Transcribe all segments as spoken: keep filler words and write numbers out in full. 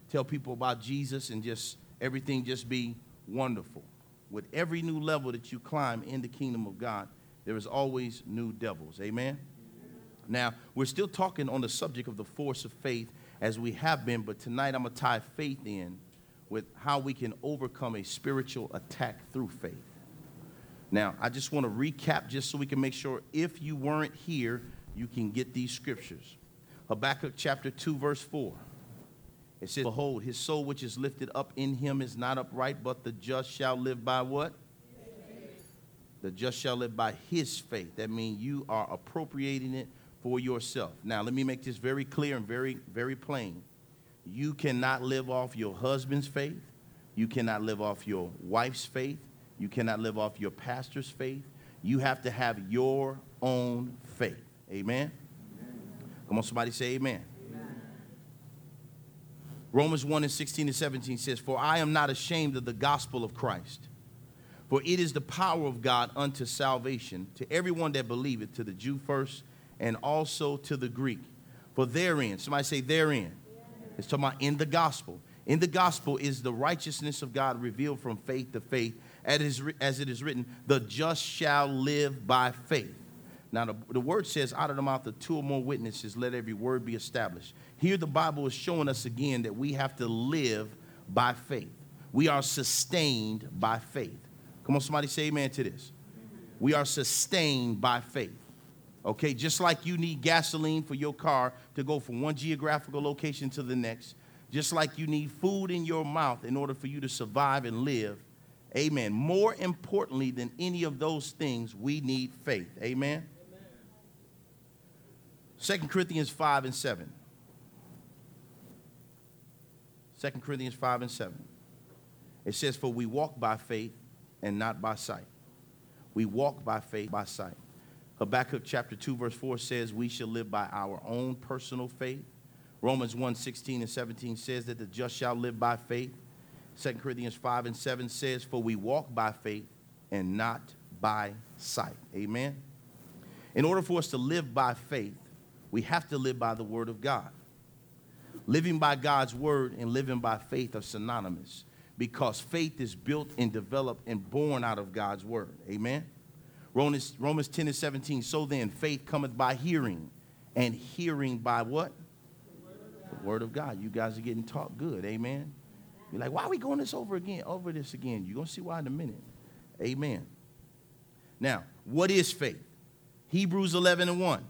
tell people about Jesus and just everything just be wonderful. With every new level that you climb in the kingdom of God, there is always new devils. Amen? Now, we're still talking on the subject of the force of faith as we have been, but tonight I'm going to tie faith in with how we can overcome a spiritual attack through faith. Now, I just want to recap just so we can make sure if you weren't here, you can get these scriptures. Habakkuk chapter two, verse four. It says, behold, his soul which is lifted up in him is not upright, but the just shall live by what? Faith. The just shall live by his faith. That means you are appropriating it for yourself. Now, let me make this very clear and very, very plain. You cannot live off your husband's faith. You cannot live off your wife's faith. You cannot live off your pastor's faith. You have to have your own faith. Amen? Amen. Come on, somebody say amen. Amen. Romans one and sixteen and seventeen says, for I am not ashamed of the gospel of Christ, for it is the power of God unto salvation to everyone that believeth, to the Jew first, and also to the Greek. For therein, somebody say therein. It's talking about in the gospel. In the gospel is the righteousness of God revealed from faith to faith, as it is written, the just shall live by faith. Now, the, the word says, out of the mouth of two or more witnesses, let every word be established. Here, the Bible is showing us again that we have to live by faith. We are sustained by faith. Come on, somebody say amen to this. We are sustained by faith. Okay, just like you need gasoline for your car to go from one geographical location to the next, just like you need food in your mouth in order for you to survive and live, amen. More importantly than any of those things, we need faith. Amen. Amen. Second Corinthians five and seven. Second Corinthians five and seven. It says, for we walk by faith and not by sight. We walk by faith, by sight. Habakkuk chapter two, verse four says, we shall live by our own personal faith. Romans one, sixteen and seventeen says that the just shall live by faith. Second Corinthians five and seven says, for we walk by faith and not by sight. Amen. In order for us to live by faith, we have to live by the word of God. Living by God's word and living by faith are synonymous because faith is built and developed and born out of God's word. Amen. Romans, Romans ten and seventeen, so then faith cometh by hearing, and hearing by what? The word of God. The word of God. You guys are getting taught good. Amen. You're like, why are we going this over again? Over this again. You're going to see why in a minute. Amen. Now, what is faith? Hebrews eleven and one.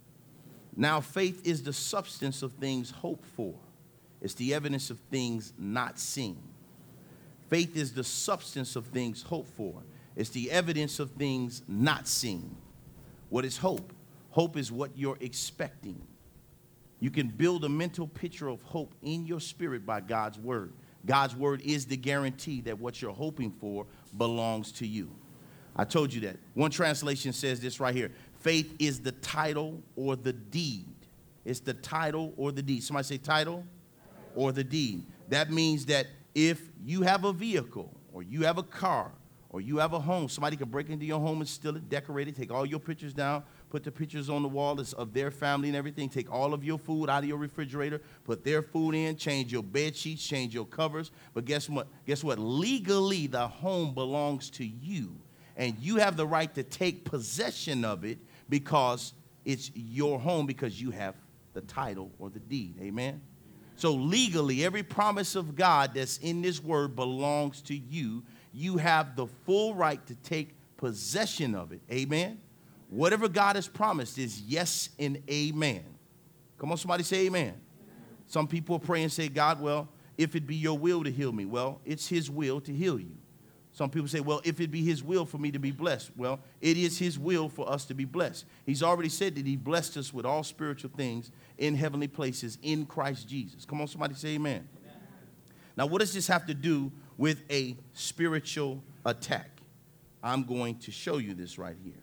Now, faith is the substance of things hoped for. It's the evidence of things not seen. Faith is the substance of things hoped for. It's the evidence of things not seen. What is hope? Hope is what you're expecting. You can build a mental picture of hope in your spirit by God's word. God's word is the guarantee that what you're hoping for belongs to you. I told you that. One translation says this right here. Faith is the title or the deed. It's the title or the deed. Somebody say title or the deed. That means that if you have a vehicle or you have a car or you have a home, somebody can break into your home and steal it, decorate it, take all your pictures down, put the pictures on the wall of their family and everything, take all of your food out of your refrigerator, put their food in, change your bed sheets, change your covers. But guess what? Guess what? Legally, the home belongs to you, and you have the right to take possession of it because it's your home because you have the title or the deed. Amen? So legally, every promise of God that's in this word belongs to you. You have the full right to take possession of it. Amen? Whatever God has promised is yes and amen. Come on, somebody say amen. Amen. Some people pray and say, God, well, if it be your will to heal me. Well, it's his will to heal you. Some people say, well, if it be his will for me to be blessed. Well, it is his will for us to be blessed. He's already said that he blessed us with all spiritual things in heavenly places in Christ Jesus. Come on, somebody say amen. Amen. Now, what does this have to do with a spiritual attack? I'm going to show you this right here.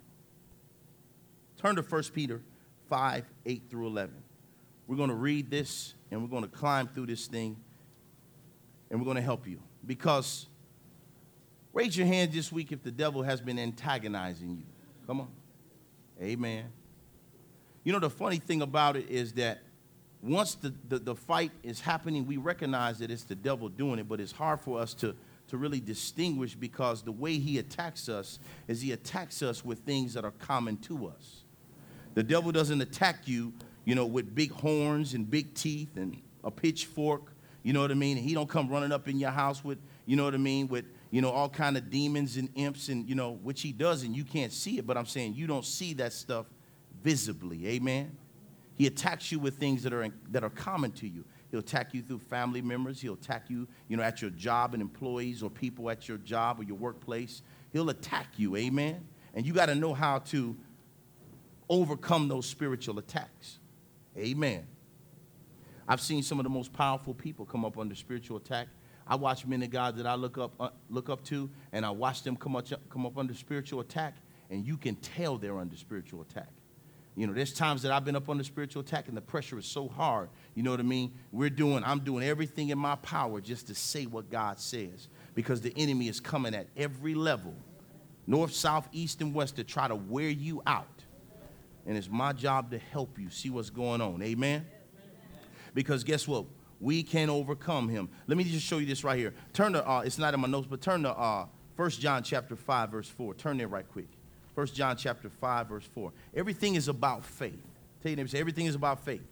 Turn to First Peter five, eight through eleven. We're going to read this, and we're going to climb through this thing, and we're going to help you. Because raise your hand this week if the devil has been antagonizing you. Come on. Amen. You know, the funny thing about it is that once the, the, the fight is happening, we recognize that it's the devil doing it, but it's hard for us to, to really distinguish because the way he attacks us is he attacks us with things that are common to us. The devil doesn't attack you, you know, with big horns and big teeth and a pitchfork, you know what I mean? And he don't come running up in your house with, you know what I mean, with, you know, all kind of demons and imps and, you know, which he does and you can't see it, but I'm saying you don't see that stuff visibly, amen? He attacks you with things that are that are common to you. He'll attack you through family members. He'll attack you, you know, at your job and employees or people at your job or your workplace. He'll attack you, amen? And you got to know how to overcome those spiritual attacks, amen? I've seen some of the most powerful people come up under spiritual attack. I watch men of God that I look up uh, look up to, and I watch them come up, come up under spiritual attack, and you can tell they're under spiritual attack. You know, there's times that I've been up under spiritual attack and the pressure is so hard. You know what I mean? We're doing, I'm doing everything in my power just to say what God says because the enemy is coming at every level, north, south, east, and west to try to wear you out. And it's my job to help you see what's going on. Amen? Because guess what? We can overcome him. Let me just show you this right here. Turn to, uh, it's not in my notes, but turn to uh, First John chapter five, verse four. Turn there right quick. First John chapter five, verse four. Everything is about faith. Tell your neighbor, say, everything is about faith.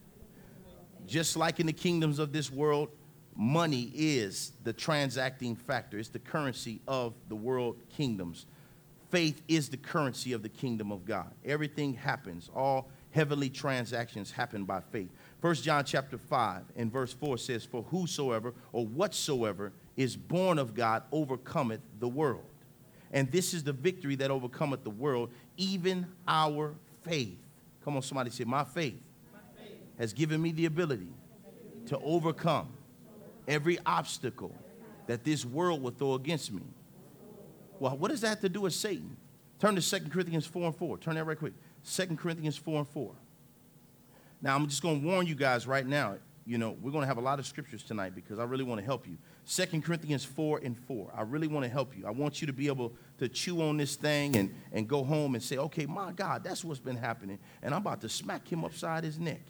Just like in the kingdoms of this world, money is the transacting factor. It's the currency of the world kingdoms. Faith is the currency of the kingdom of God. Everything happens. All heavenly transactions happen by faith. First John chapter five and verse four says, for whosoever or whatsoever is born of God overcometh the world. And this is the victory that overcometh the world, even our faith. Come on, somebody say, my faith, my faith has given me the ability to overcome every obstacle that this world will throw against me. Well, what does that have to do with Satan? Turn to Second Corinthians four and four. Turn that right quick. Second Corinthians four and four. Now, I'm just going to warn you guys right now. You know, we're going to have a lot of scriptures tonight because I really want to help you. Second Corinthians four and four. I really want to help you. I want you to be able to chew on this thing and, and go home and say, okay, my God, that's what's been happening. And I'm about to smack him upside his neck.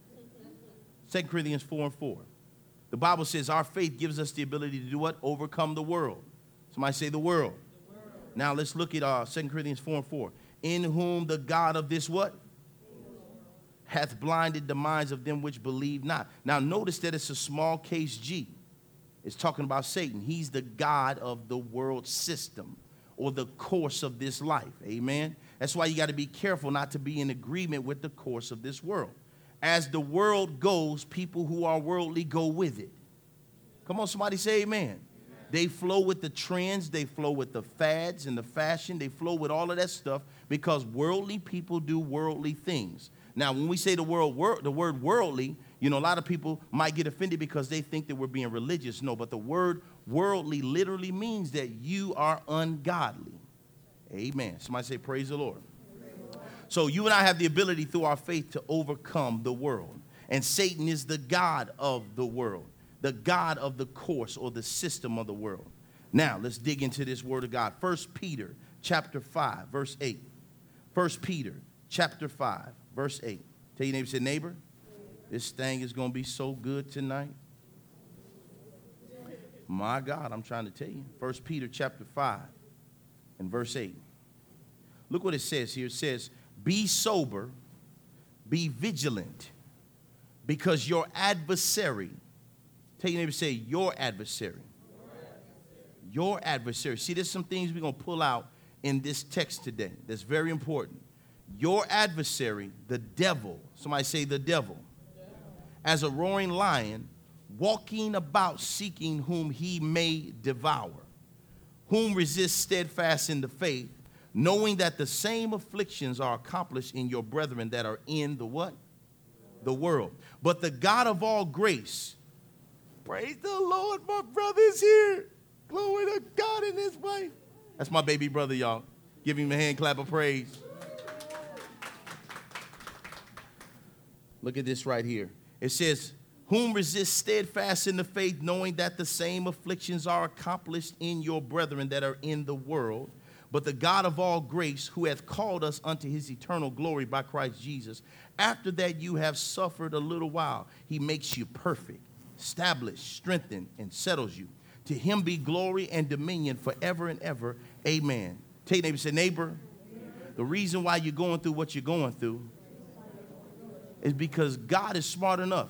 Second Corinthians four and four. The Bible says our faith gives us the ability to do what? Overcome the world. Somebody say the world. The world. Now let's look at uh, Second Corinthians four and four. In whom the God of this what? Hath blinded the minds of them which believe not. Now notice that it's a small case G. It's talking about Satan. He's the God of the world system or the course of this life. Amen. That's why you got to be careful not to be in agreement with the course of this world. As the world goes, people who are worldly go with it. Come on, somebody say amen. Amen. They flow with the trends. They flow with the fads and the fashion. They flow with all of that stuff because worldly people do worldly things. Now, when we say the word, wor- the word worldly, you know, a lot of people might get offended because they think that we're being religious. No, but the word worldly literally means that you are ungodly. Amen. Somebody say, praise the Lord. Praise the Lord. So you and I have the ability through our faith to overcome the world. And Satan is the God of the world, the God of the course or the system of the world. Now, let's dig into this word of God. First Peter chapter five, verse eight. First Peter chapter five. Verse eight. Tell your neighbor, say, neighbor, this thing is going to be so good tonight. My God, I'm trying to tell you. First Peter chapter five and verse eight. Look what it says here. It says, be sober, be vigilant, because your adversary, tell your neighbor, say, your adversary. Your adversary. See, there's some things we're going to pull out in this text today that's very important. Your adversary, the devil, somebody say the devil, as a roaring lion, walking about seeking whom he may devour, whom resist steadfast in the faith, knowing that the same afflictions are accomplished in your brethren that are in the what? The world. But the God of all grace, praise the Lord, my brother is here. Glory to God in his wife. That's my baby brother, y'all. Give him a hand clap of praise. Look at this right here. It says, whom resist steadfast in the faith, knowing that the same afflictions are accomplished in your brethren that are in the world. But the God of all grace, who hath called us unto his eternal glory by Christ Jesus, after that you have suffered a little while, he makes you perfect, established, strengthened, and settles you. To him be glory and dominion forever and ever. Amen. Tell your neighbor, say, neighbor, the reason why you're going through what you're going through is because God is smart enough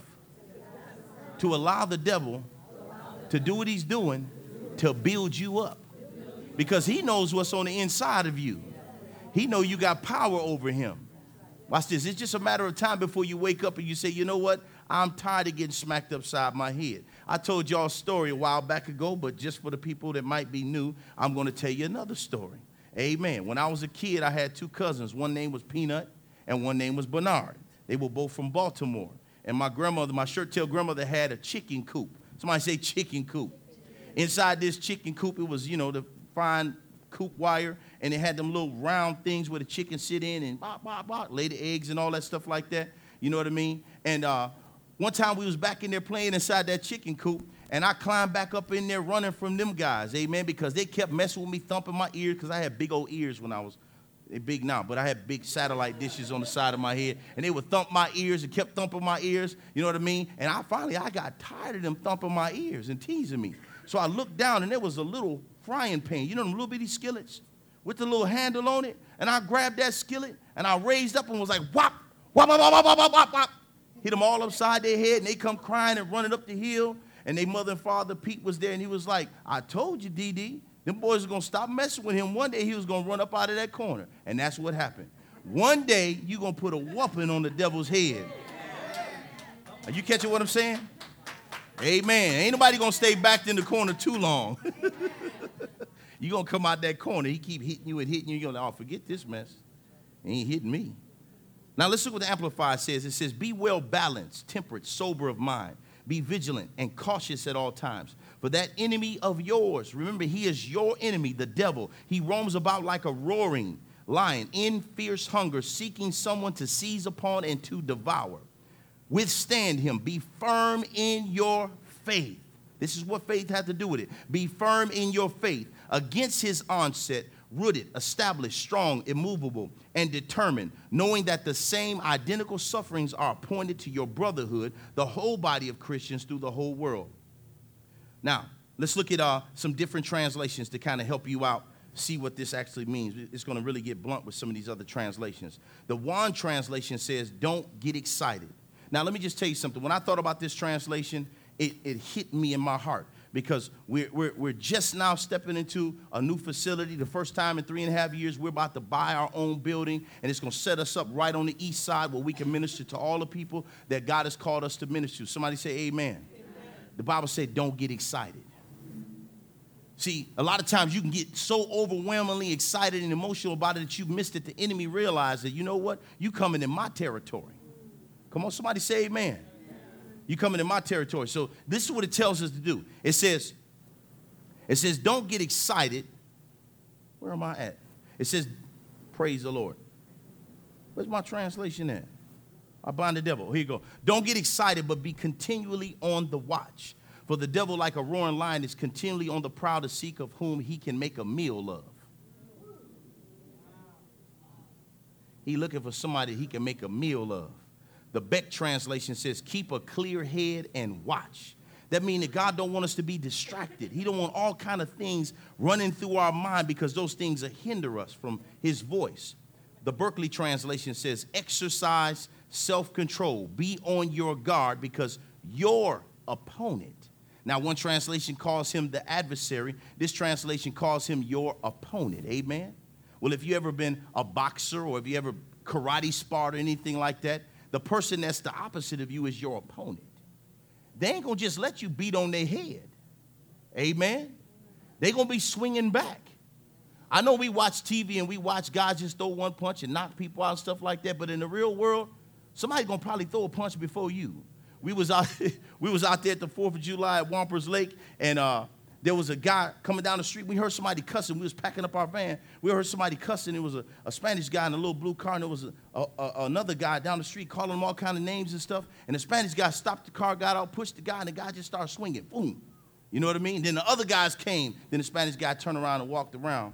to allow the devil to do what he's doing to build you up. Because he knows what's on the inside of you. He know you got power over him. Watch this. It's just a matter of time before you wake up and you say, you know what? I'm tired of getting smacked upside my head. I told y'all a story a while back ago, but just for the people that might be new, I'm going to tell you another story. Amen. When I was a kid, I had two cousins. One name was Peanut and one name was Bernard. They were both from Baltimore. And my grandmother, my shirt-tail grandmother, had a chicken coop. Somebody say chicken coop. Inside this chicken coop, it was, you know, the fine coop wire, and it had them little round things where the chicken sit in and bop, bop, bop, lay the eggs and all that stuff like that. You know what I mean? And uh, one time we was back in there playing inside that chicken coop, and I climbed back up in there running from them guys, amen, because they kept messing with me, thumping my ears, because I had big old ears when I was, they big now, but I had big satellite dishes on the side of my head, and they would thump my ears and kept thumping my ears, you know what I mean? And I finally, I got tired of them thumping my ears and teasing me. So I looked down, and there was a little frying pan, you know them little bitty skillets with the little handle on it, and I grabbed that skillet, and I raised up and was like, whop, whop, whop, whop, whop, whop, whop, whop. Hit them all upside their head, and they come crying and running up the hill, and their mother and father, Pete, was there, and he was like, I told you, D D, them boys are going to stop messing with him. One day he was going to run up out of that corner, and that's what happened. One day you're going to put a whooping on the devil's head. Are you catching what I'm saying? Amen. Ain't nobody going to stay backed in the corner too long. You're going to come out that corner. He keep hitting you and hitting you. You're going to, oh, forget this mess. He ain't hitting me. Now, let's look what the Amplified says. It says, be well balanced, temperate, sober of mind. Be vigilant and cautious at all times. For that enemy of yours, remember, he is your enemy, the devil. He roams about like a roaring lion in fierce hunger, seeking someone to seize upon and to devour. Withstand him. Be firm in your faith. This is what faith had to do with it. Be firm in your faith against his onset, rooted, established, strong, immovable, and determined, knowing that the same identical sufferings are appointed to your brotherhood, the whole body of Christians through the whole world. Now, let's look at uh, some different translations to kind of help you out, see what this actually means. It's going to really get blunt with some of these other translations. The Juan translation says, don't get excited. Now, let me just tell you something. When I thought about this translation, it, it hit me in my heart because we're, we're, we're just now stepping into a new facility. The first time in three and a half years, we're about to buy our own building, and it's going to set us up right on the east side where we can minister to all the people that God has called us to minister to. Somebody say amen. Amen. The Bible said, don't get excited. See, a lot of times you can get so overwhelmingly excited and emotional about it that you missed it. The enemy realized that, you know what? You coming in my territory. Come on, somebody say amen. You coming in my territory. So this is what it tells us to do. It says, it says, don't get excited. Where am I at? It says, praise the Lord. Where's my translation at? I bind the devil. Here you go. Don't get excited, but be continually on the watch. For the devil, like a roaring lion, is continually on the prowl to seek of whom he can make a meal of. He looking for somebody he can make a meal of. The Beck translation says, keep a clear head and watch. That means that God don't want us to be distracted. He don't want all kind of things running through our mind because those things hinder us from his voice. The Berkeley translation says, exercise self-control. Be on your guard because your opponent. Now, one translation calls him the adversary. This translation calls him your opponent. Amen? Well, if you ever been a boxer or if you ever karate sparred or anything like that, the person that's the opposite of you is your opponent. They ain't going to just let you beat on their head. Amen? They're going to be swinging back. I know we watch T V and we watch guys just throw one punch and knock people out and stuff like that, but in the real world, somebody's going to probably throw a punch before you. We was out, we was out there at the fourth of July at Wampers Lake, and uh, there was a guy coming down the street. We heard somebody cussing. We was packing up our van. We heard somebody cussing. It was a, a Spanish guy in a little blue car, and there was a, a, a, another guy down the street calling him all kind of names and stuff. And the Spanish guy stopped the car, got out, pushed the guy, and the guy just started swinging. Boom. You know what I mean? Then the other guys came. Then the Spanish guy turned around and walked around.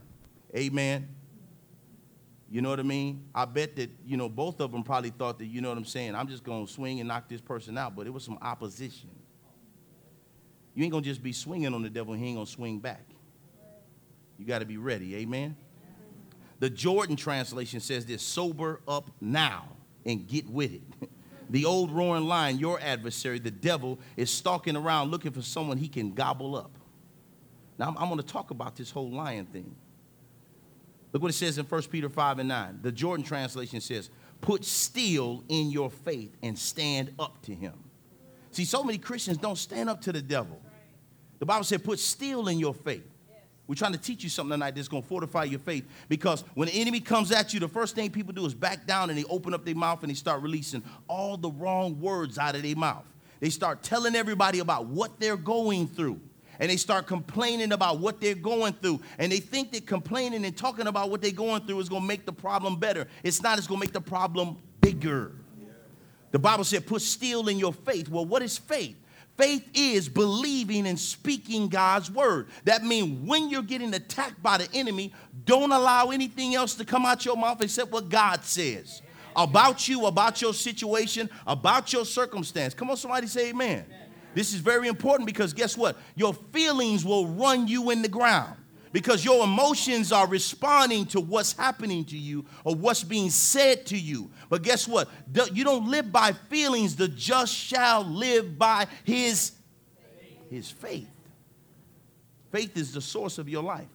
Amen. You know what I mean? I bet that, you know, both of them probably thought that, you know what I'm saying, I'm just going to swing and knock this person out, but it was some opposition. You ain't going to just be swinging on the devil and he ain't going to swing back. You got to be ready. Amen. The Jordan translation says this: sober up now and get with it. The old roaring lion, your adversary, the devil, is stalking around looking for someone he can gobble up. Now, I'm, I'm going to talk about this whole lion thing. Look what it says in First Peter five and nine. The Jordan translation says, put steel in your faith and stand up to him. See, so many Christians don't stand up to the devil. The Bible said, put steel in your faith. We're trying to teach you something tonight that's going to fortify your faith, because when the enemy comes at you, the first thing people do is back down and they open up their mouth and they start releasing all the wrong words out of their mouth. They start telling everybody about what they're going through. And they start complaining about what they're going through. And they think that complaining and talking about what they're going through is going to make the problem better. It's not. It's going to make the problem bigger. Yeah. The Bible said, put steel in your faith. Well, what is faith? Faith is believing and speaking God's word. That means when you're getting attacked by the enemy, don't allow anything else to come out your mouth except what God says about you, about your situation, about your circumstance. Come on, somebody say amen. This is very important, because guess what? Your feelings will run you in the ground, because your emotions are responding to what's happening to you or what's being said to you. But guess what? You don't live by feelings. The just shall live by his, his faith. Faith is the source of your life.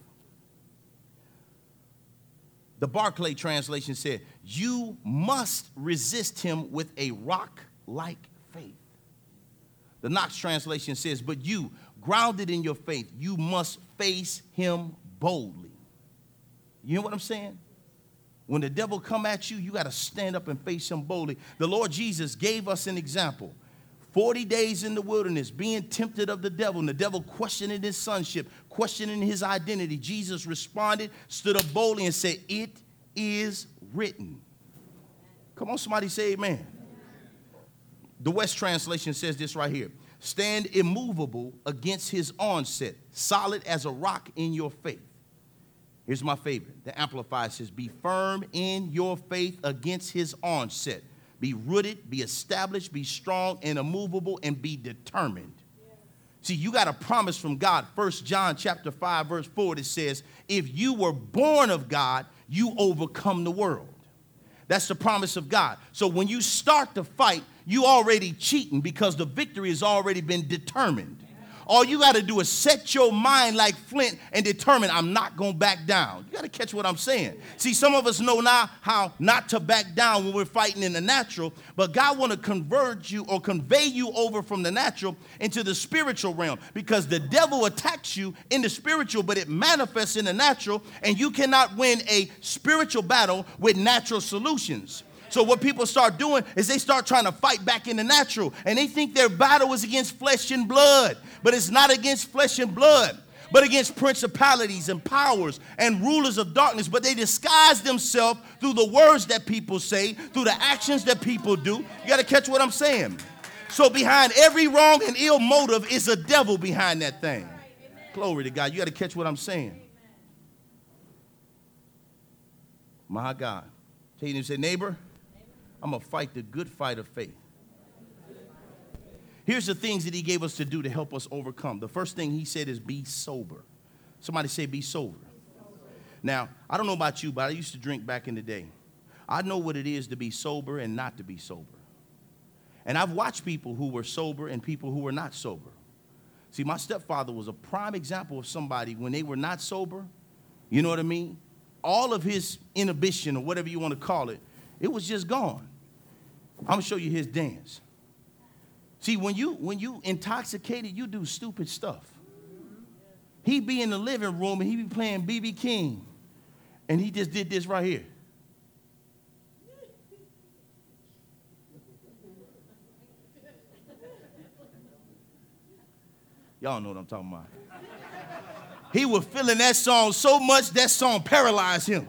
The Barclay translation said, you must resist him with a rock-like faith. The Knox translation says, but you, grounded in your faith, you must face him boldly. You know what I'm saying? When the devil come at you, you got to stand up and face him boldly. The Lord Jesus gave us an example. forty days in the wilderness, being tempted of the devil, and the devil questioning his sonship, questioning his identity. Jesus responded, stood up boldly and said, it is written. Come on, somebody say amen. The West translation says this right here: stand immovable against his onset, solid as a rock in your faith. Here's my favorite. The Amplified says, be firm in your faith against his onset. Be rooted, be established, be strong and immovable, and be determined. Yes. See, you got a promise from God. First John chapter five, verse four, that says, if you were born of God, you overcome the world. That's the promise of God. So when you start to fight, you already cheating, because the victory has already been determined. All you got to do is set your mind like flint and determine, I'm not going to back down. You got to catch what I'm saying. See, some of us know now how not to back down when we're fighting in the natural, but God want to convert you or convey you over from the natural into the spiritual realm, because the devil attacks you in the spiritual, but it manifests in the natural, and you cannot win a spiritual battle with natural solutions. So what people start doing is they start trying to fight back in the natural, and they think their battle is against flesh and blood, but it's not against flesh and blood, but against principalities and powers and rulers of darkness. But they disguise themselves through the words that people say, through the actions that people do. You got to catch what I'm saying. So behind every wrong and ill motive is a devil behind that thing. Glory to God. You got to catch what I'm saying. My God. Tell you to say, neighbor, I'm going to fight the good fight of faith. Here's the things that he gave us to do to help us overcome. The first thing he said is be sober. Somebody say be sober. Now, I don't know about you, but I used to drink back in the day. I know what it is to be sober and not to be sober. And I've watched people who were sober and people who were not sober. See, my stepfather was a prime example of somebody when they were not sober. You know what I mean? All of his inhibition, or whatever you want to call it, it was just gone. I'm going to show you his dance. See, when you when you intoxicated, you do stupid stuff. He be in the living room and he be playing B B King, and he just did this right here. Y'all know what I'm talking about. He was feeling that song so much that song paralyzed him.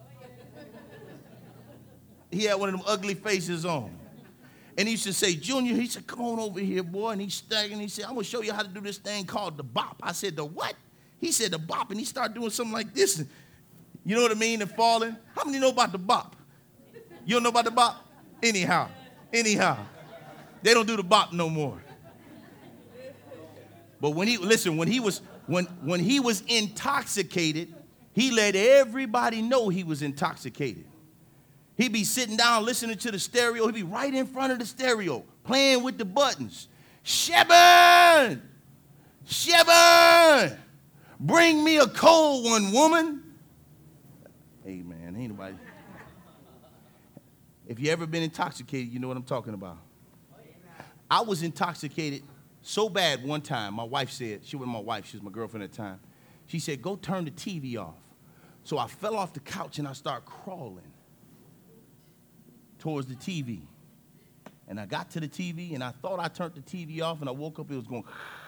He had one of them ugly faces on. And he used to say, Junior, he said, come on over here, boy. And he's staggering. He said, I'm going to show you how to do this thing called the bop. I said, the what? He said, the bop. And he started doing something like this. And You know what I mean? And falling. How many know about the bop? You don't know about the bop? Anyhow, anyhow. They don't do the bop no more. But when he, listen, when he was, when, when he was intoxicated, he let everybody know he was intoxicated. He'd be sitting down listening to the stereo. He'd be right in front of the stereo, playing with the buttons. Shepard! Shepard! Bring me a cold one, woman. Hey, man, ain't nobody. If you ever been intoxicated, you know what I'm talking about. I was intoxicated so bad one time. My wife said, she wasn't my wife, she was my girlfriend at the time. She said, go turn the T V off. So I fell off the couch and I started crawling towards the T V. And I got to the T V and I thought I turned the T V off and I woke up, it was going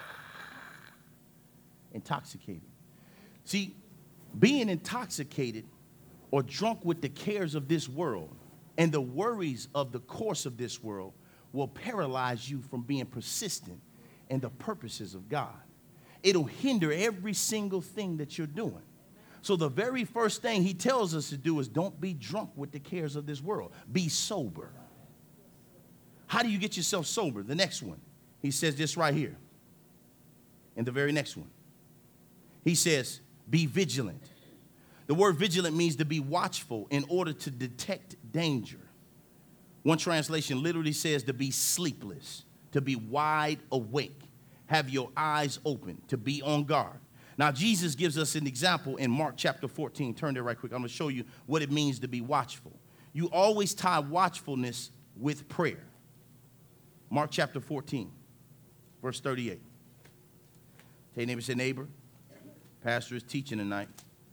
intoxicated. See, being intoxicated or drunk with the cares of this world and the worries of the course of this world will paralyze you from being persistent in the purposes of God. It'll hinder every single thing that you're doing. So the very first thing he tells us to do is don't be drunk with the cares of this world. Be sober. How do you get yourself sober? The next one. He says this right here. In the very next one. He says, be vigilant. The word vigilant means to be watchful in order to detect danger. One translation literally says to be sleepless, to be wide awake, have your eyes open, to be on guard. Now, Jesus gives us an example in Mark chapter fourteen. Turn there right quick. I'm going to show you what it means to be watchful. You always tie watchfulness with prayer. Mark chapter fourteen, verse thirty-eight. Tell your neighbor, say, neighbor, pastor is teaching tonight.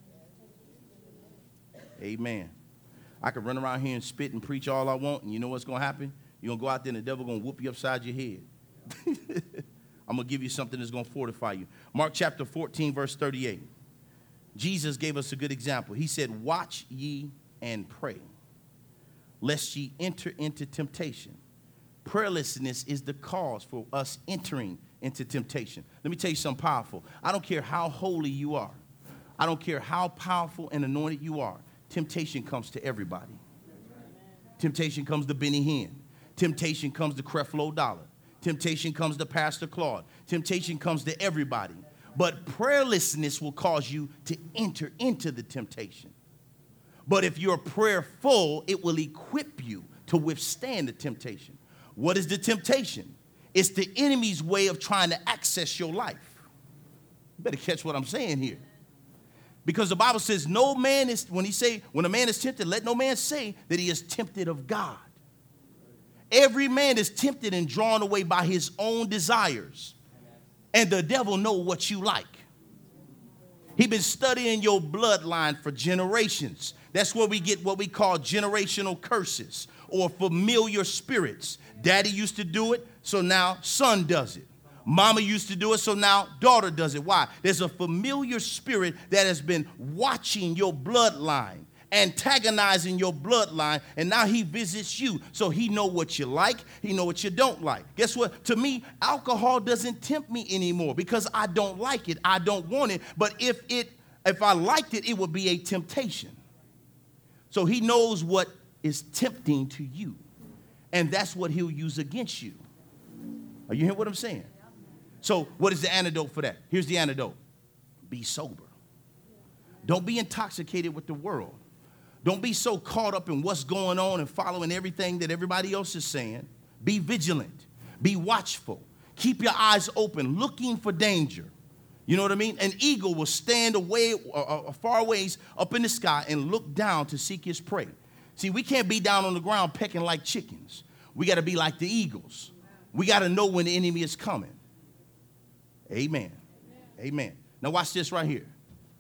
Amen. I could run around here and spit and preach all I want, and you know what's going to happen? You're going to go out there and the devil going to whoop you upside your head. I'm going to give you something that's going to fortify you. Mark chapter fourteen, verse thirty-eight. Jesus gave us a good example. He said, watch ye and pray, lest ye enter into temptation. Prayerlessness is the cause for us entering into temptation. Let me tell you something powerful. I don't care how holy you are. I don't care how powerful and anointed you are. Temptation comes to everybody. Temptation comes to Benny Hinn. Temptation comes to Creflo Dollar. Temptation comes to Pastor Claude. Temptation comes to everybody. But prayerlessness will cause you to enter into the temptation. But if you're prayerful, it will equip you to withstand the temptation. What is the temptation? It's the enemy's way of trying to access your life. You better catch what I'm saying here. Because the Bible says no man is, when he say, when a man is tempted, let no man say that he is tempted of God. Every man is tempted and drawn away by his own desires. And the devil know what you like. He been studying your bloodline for generations. That's where we get what we call generational curses or familiar spirits. Daddy used to do it, so now son does it. Mama used to do it, so now daughter does it. Why? There's a familiar spirit that has been watching your bloodline, antagonizing your bloodline, and now he visits you. So he know what you like, he know what you don't like. Guess what? To me, alcohol doesn't tempt me anymore because I don't like it. I don't want it. But if it, if I liked it, it would be a temptation. So he knows what is tempting to you, and that's what he'll use against you. Are you hearing what I'm saying? So what is the antidote for that? Here's the antidote. Be sober. Don't be intoxicated with the world. Don't be so caught up in what's going on and following everything that everybody else is saying. Be vigilant. Be watchful. Keep your eyes open, looking for danger. You know what I mean? An eagle will stand away, uh, far ways up in the sky and look down to seek his prey. See, we can't be down on the ground pecking like chickens. We got to be like the eagles. We got to know when the enemy is coming. Amen. Amen. Amen. Now watch this right here.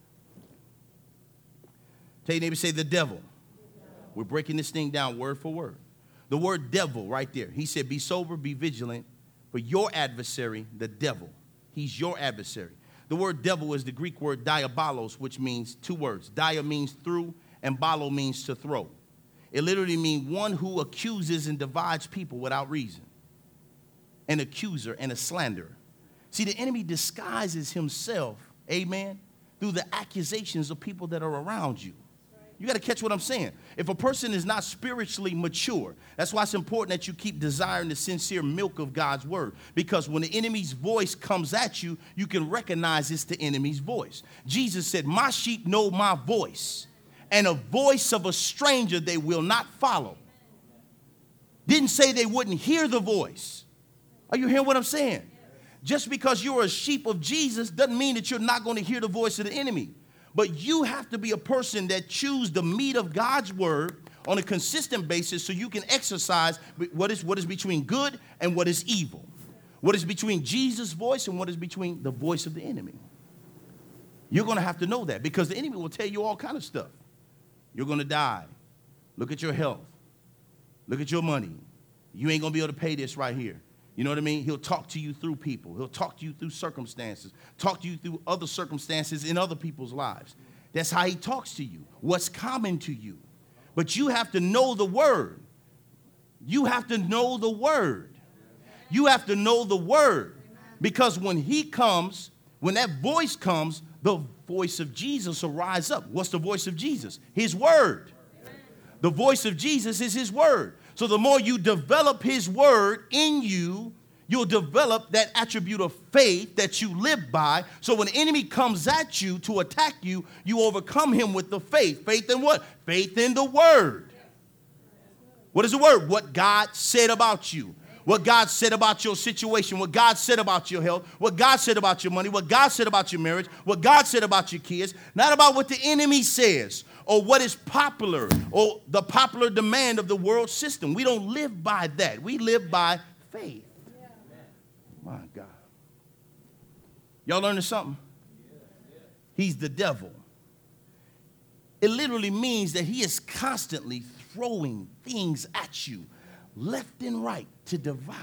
Tell your neighbor, say the devil. We're breaking this thing down word for word. The word devil right there. He said, be sober, be vigilant, for your adversary, the devil. He's your adversary. The word devil is the Greek word diabolos, which means two words. Dia means through, and balo means to throw. It literally means one who accuses and divides people without reason. An accuser and a slanderer. See, the enemy disguises himself, amen, through the accusations of people that are around you. You got to catch what I'm saying. If a person is not spiritually mature, that's why it's important that you keep desiring the sincere milk of God's word. Because when the enemy's voice comes at you, you can recognize it's the enemy's voice. Jesus said, my sheep know my voice, and a voice of a stranger they will not follow. Didn't say they wouldn't hear the voice. Are you hearing what I'm saying? Just because you're a sheep of Jesus doesn't mean that you're not going to hear the voice of the enemy. But you have to be a person that chews the meat of God's word on a consistent basis so you can exercise what is, what is between good and what is evil. What is between Jesus' voice and what is between the voice of the enemy. You're going to have to know that because the enemy will tell you all kind of stuff. You're going to die. Look at your health. Look at your money. You ain't going to be able to pay this right here. You know what I mean? He'll talk to you through people. He'll talk to you through circumstances. Talk to you through other circumstances in other people's lives. That's how he talks to you. What's common to you. But you have to know the word. You have to know the word. You have to know the word. Because when he comes, when that voice comes, the voice of Jesus will rise up. What's the voice of Jesus? His word. The voice of Jesus is his word. So the more you develop his word in you, you'll develop that attribute of faith that you live by. So when the enemy comes at you to attack you, you overcome him with the faith. Faith in what? Faith in the word. What is the word? What God said about you. What God said about your situation. What God said about your health. What God said about your money. What God said about your marriage. What God said about your kids. Not about what the enemy says or what is popular or the popular demand of the world system. We don't live by that. We live by faith. Yeah. My God. Y'all learning something? He's the devil. It literally means that he is constantly throwing things at you left and right to divide.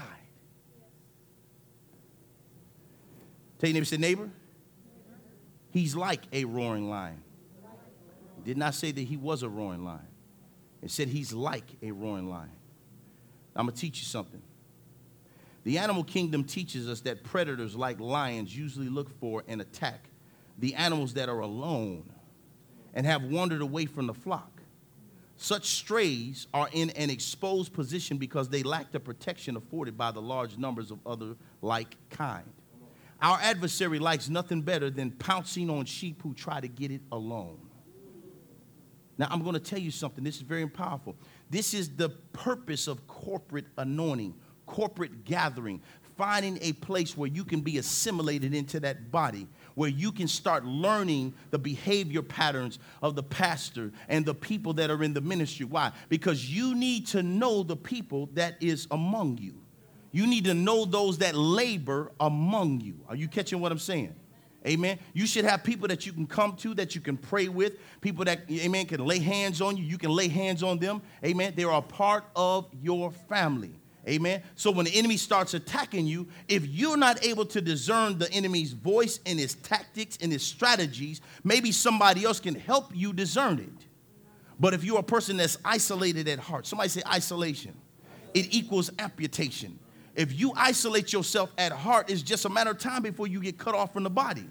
Tell your neighbor, say, neighbor, he's like a roaring lion. It did not say that he was a roaring lion. It said he's like a roaring lion. I'm going to teach you something. The animal kingdom teaches us that predators like lions usually look for and attack the animals that are alone and have wandered away from the flock. Such strays are in an exposed position because they lack the protection afforded by the large numbers of other like kind. Our adversary likes nothing better than pouncing on sheep who try to get it alone. Now, I'm going to tell you something. This is very powerful. This is the purpose of corporate anointing, corporate gathering, finding a place where you can be assimilated into that body, where you can start learning the behavior patterns of the pastor and the people that are in the ministry. Why? Because you need to know the people that is among you. You need to know those that labor among you. Are you catching what I'm saying? Amen. You should have people that you can come to, that you can pray with, people that, amen, can lay hands on you. You can lay hands on them. Amen. They are a part of your family. Amen. So when the enemy starts attacking you, if you're not able to discern the enemy's voice and his tactics and his strategies, maybe somebody else can help you discern it. But if you're a person that's isolated at heart, somebody say isolation, it equals amputation. If you isolate yourself at heart, it's just a matter of time before you get cut off from the body.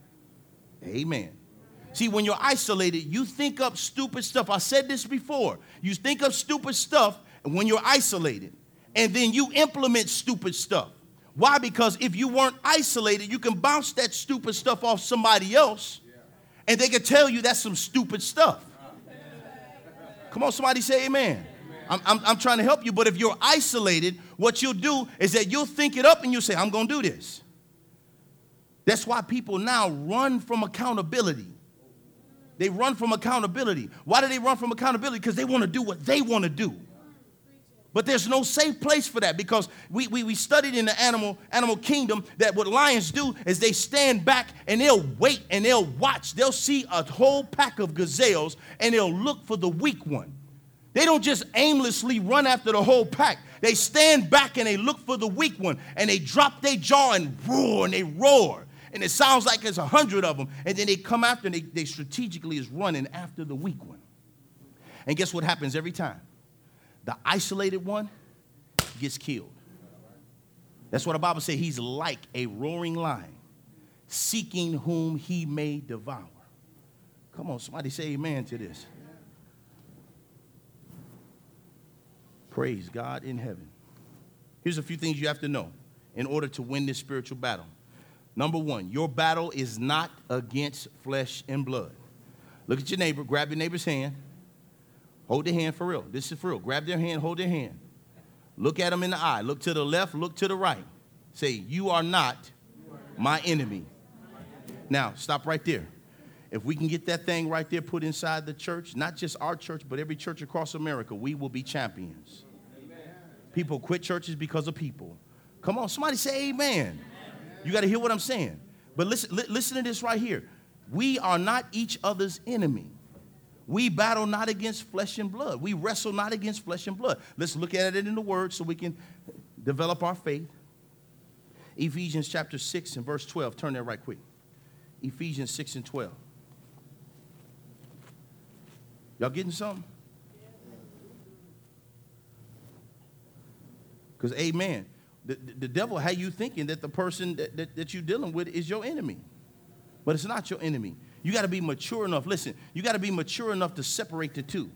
Amen. See, when you're isolated, you think up stupid stuff. I said this before. You think up stupid stuff when you're isolated, and then you implement stupid stuff. Why? Because if you weren't isolated, you can bounce that stupid stuff off somebody else, and they can tell you that's some stupid stuff. Come on, somebody say amen. I'm, I'm, I'm trying to help you, but if you're isolated, what you'll do is that you'll think it up and you'll say, I'm going to do this. That's why people now run from accountability. They run from accountability. Why do they run from accountability? Because they want to do what they want to do. But there's no safe place for that, because we, we, we studied in the animal, animal kingdom that what lions do is they stand back and they'll wait and they'll watch. They'll see a whole pack of gazelles and they'll look for the weak one. They don't just aimlessly run after the whole pack. They stand back and they look for the weak one, and they drop their jaw and roar, and they roar. And it sounds like there's a hundred of them. And then they come after, and they, they strategically is running after the weak one. And guess what happens every time? The isolated one gets killed. That's what the Bible says. He's like a roaring lion, seeking whom he may devour. Come on, somebody say amen to this. Praise God in heaven. Here's a few things you have to know in order to win this spiritual battle. Number one, your battle is not against flesh and blood. Look at your neighbor. Grab your neighbor's hand. Hold their hand for real. This is for real. Grab their hand. Hold their hand. Look at them in the eye. Look to the left. Look to the right. Say, you are not my enemy. Now, stop right there. If we can get that thing right there put inside the church, not just our church, but every church across America, we will be champions. Amen. People quit churches because of people. Come on, somebody say amen. Amen. You got to hear what I'm saying. But listen, li- listen to this right here. We are not each other's enemy. We battle not against flesh and blood. We wrestle not against flesh and blood. Let's look at it in the Word so we can develop our faith. Ephesians chapter six and verse twelve. Turn there right quick. Ephesians six and twelve. Y'all getting something? Because, amen, the, the, the devil had you thinking that the person that, that, that you're dealing with is your enemy. But it's not your enemy. You got to be mature enough. Listen, you got to be mature enough to separate the two.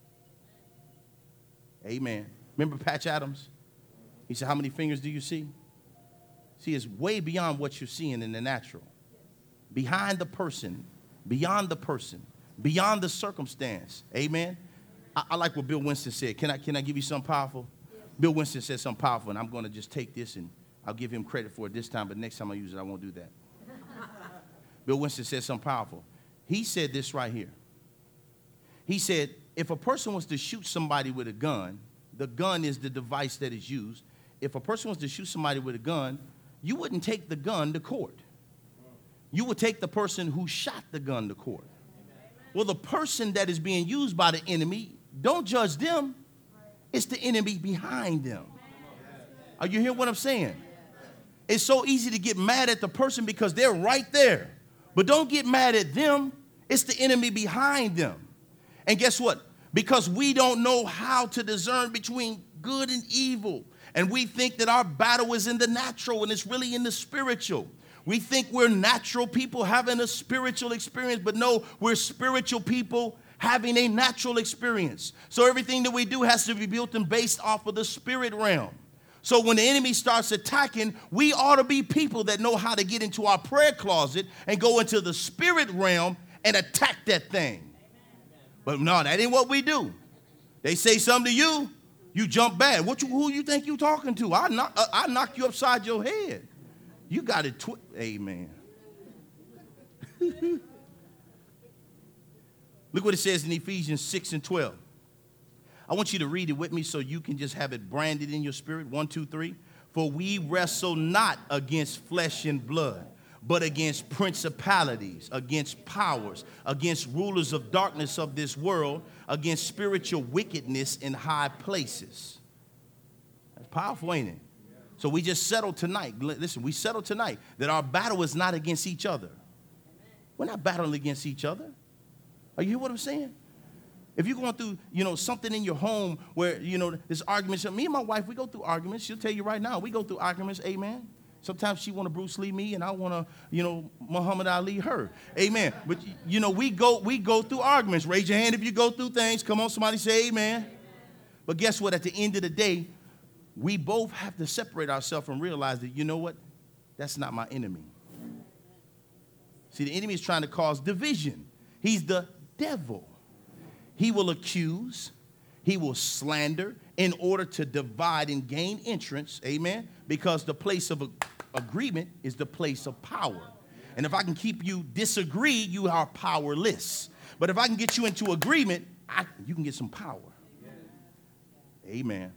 Amen. Remember Patch Adams? He said, how many fingers do you see? See, it's way beyond what you're seeing in the natural. Behind the person, beyond the person, beyond the circumstance. Amen. I, I like what Bill Winston said. Can I, can I give you something powerful? Yes. Bill Winston said something powerful, and I'm going to just take this, and I'll give him credit for it this time, but next time I use it, I won't do that. Bill Winston said something powerful. He said this right here. He said, if a person was to shoot somebody with a gun, the gun is the device that is used. If a person was to shoot somebody with a gun, you wouldn't take the gun to court. You would take the person who shot the gun to court. Well, the person that is being used by the enemy, don't judge them. It's the enemy behind them. Are you hearing what I'm saying? It's so easy to get mad at the person because they're right there. But don't get mad at them. It's the enemy behind them. And guess what? Because we don't know how to discern between good and evil, and we think that our battle is in the natural and it's really in the spiritual. We think we're natural people having a spiritual experience, but no, we're spiritual people having a natural experience. So everything that we do has to be built and based off of the spirit realm. So when the enemy starts attacking, we ought to be people that know how to get into our prayer closet and go into the spirit realm and attack that thing. But no, that ain't what we do. They say something to you, you jump back. What you, who you think you talking to? I knock, uh, I knock you upside your head. You got it. Twi- Amen. Look what it says in Ephesians six and twelve. I want you to read it with me so you can just have it branded in your spirit. One, two, three. For we wrestle not against flesh and blood, but against principalities, against powers, against rulers of darkness of this world, against spiritual wickedness in high places. That's powerful, ain't it? So we just settled tonight. Listen, we settled tonight that our battle is not against each other. We're not battling against each other. Are you hear what I'm saying? If you're going through, you know, something in your home where, you know, there's arguments. Me and my wife, we go through arguments. She'll tell you right now, we go through arguments. Amen. Sometimes she want to Bruce Lee me, and I want to, you know, Muhammad Ali her. Amen. But, you know, we go we go through arguments. Raise your hand if you go through things. Come on, somebody say amen. Amen. But guess what? At the end of the day, we both have to separate ourselves and realize that, you know what? That's not my enemy. See, the enemy is trying to cause division. He's the devil. He will accuse. He will slander in order to divide and gain entrance. Amen. Because the place of agreement is the place of power. And if I can keep you disagree, you are powerless. But if I can get you into agreement, I, you can get some power. Amen.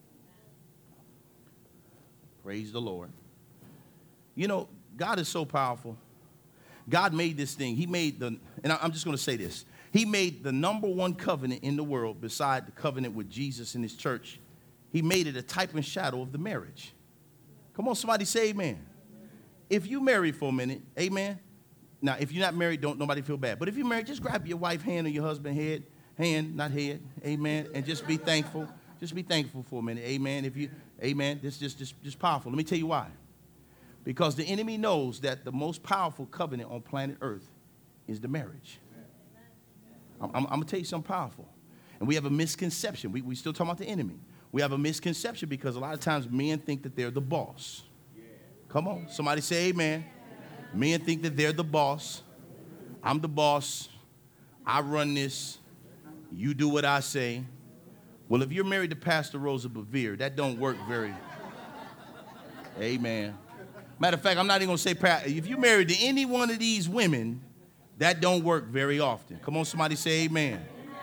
Praise the Lord. You know, God is so powerful. God made this thing. He made the, and I'm just going to say this. He made the number one covenant in the world beside the covenant with Jesus and his church. He made it a type and shadow of the marriage. Come on, somebody say amen. If you married for a minute, amen. Now, if you're not married, don't nobody feel bad. But if you're married, just grab your wife's hand or your husband's head, hand, not head, amen, and just be thankful. Just be thankful for a minute, amen. If you, amen, this is just, just, just powerful. Let me tell you why. Because the enemy knows that the most powerful covenant on planet Earth is the marriage. I'm, I'm, I'm going to tell you something powerful. And we have a misconception. We, we still talking about the enemy. We have a misconception because a lot of times men think that they're the boss. Come on, somebody say amen. Men think that they're the boss. I'm the boss. I run this. You do what I say. Well, if you're married to Pastor Rosa Bevere, that don't work very. Amen. Matter of fact, I'm not even going to say, if you're married to any one of these women, that don't work very often. Come on, somebody say amen.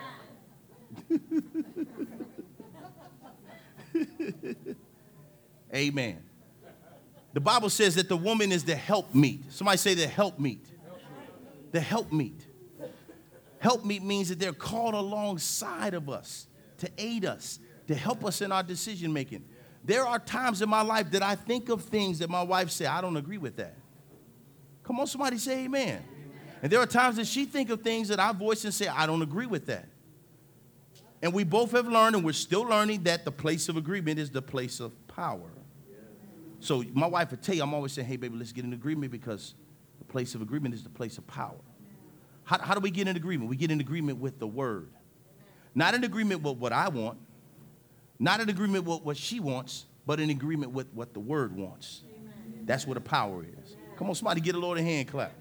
Amen. The Bible says that the woman is the helpmeet. Somebody say the helpmeet. The helpmeet. Helpmeet means that they're called alongside of us to aid us, to help us in our decision making. There are times in my life that I think of things that my wife said, I don't agree with that. Come on, somebody say amen. And there are times that she think of things that I voice and say, I don't agree with that. And we both have learned, and we're still learning, that the place of agreement is the place of power. So my wife would tell you, I'm always saying, hey, baby, let's get in agreement, because the place of agreement is the place of power. How, how do we get in agreement? We get in agreement with the word. Not in agreement with what I want, not in agreement with what she wants, but in agreement with what the word wants. Amen. That's where the power is. Come on, somebody get a Lord a hand clap.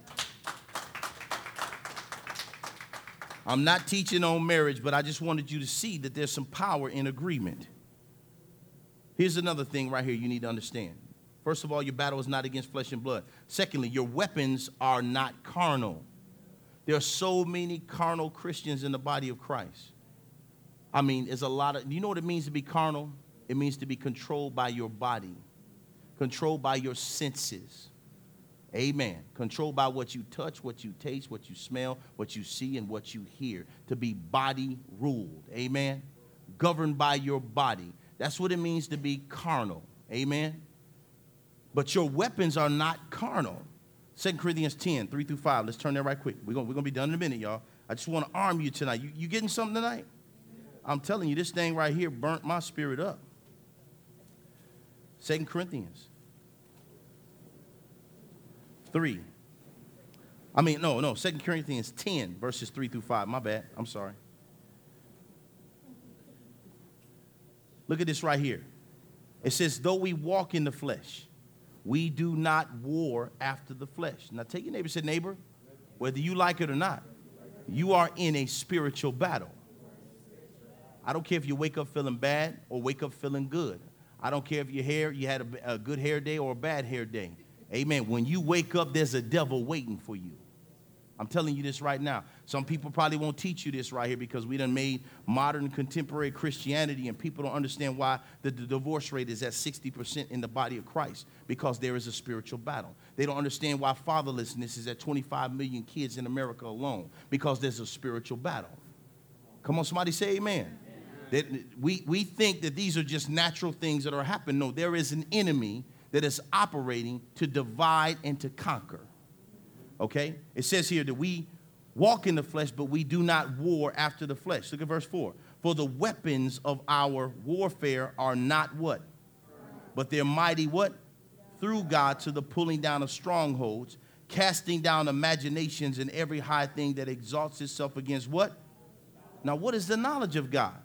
I'm not teaching on marriage, but I just wanted you to see that there's some power in agreement. Here's another thing right here you need to understand. First of all, your battle is not against flesh and blood. Secondly, your weapons are not carnal. There are so many carnal Christians in the body of Christ. I mean, there's a lot of, you know what it means to be carnal? It means to be controlled by your body, controlled by your senses. Amen. Controlled by what you touch, what you taste, what you smell, what you see, and what you hear. To be body ruled. Amen. Governed by your body. That's what it means to be carnal. Amen. But your weapons are not carnal. Second Corinthians ten, three through five. Let's turn there right quick. We're going we're gonna be done in a minute, y'all. I just want to arm you tonight. You, you getting something tonight? I'm telling you, this thing right here burnt my spirit up. Second Corinthians three. I mean, no, no. Second Corinthians ten, verses three through five. My bad. I'm sorry. Look at this right here. It says, though we walk in the flesh, we do not war after the flesh. Now, take your neighbor and say, neighbor, whether you like it or not, you are in a spiritual battle. I don't care if you wake up feeling bad or wake up feeling good. I don't care if your hair, you had a, a good hair day or a bad hair day. Amen. When you wake up, there's a devil waiting for you. I'm telling you this right now. Some people probably won't teach you this right here because we done made modern contemporary Christianity, and people don't understand why the, the divorce rate is at sixty percent in the body of Christ, because there is a spiritual battle. They don't understand why fatherlessness is at twenty-five million kids in America alone, because there's a spiritual battle. Come on, somebody say amen. That we, we think that these are just natural things that are happening. No, there is an enemy that is operating to divide and to conquer. Okay? It says here that we walk in the flesh, but we do not war after the flesh. Look at verse four. For the weapons of our warfare are not what? But they're mighty what? Through God to the pulling down of strongholds, casting down imaginations and every high thing that exalts itself against what? Now, what is the knowledge of God?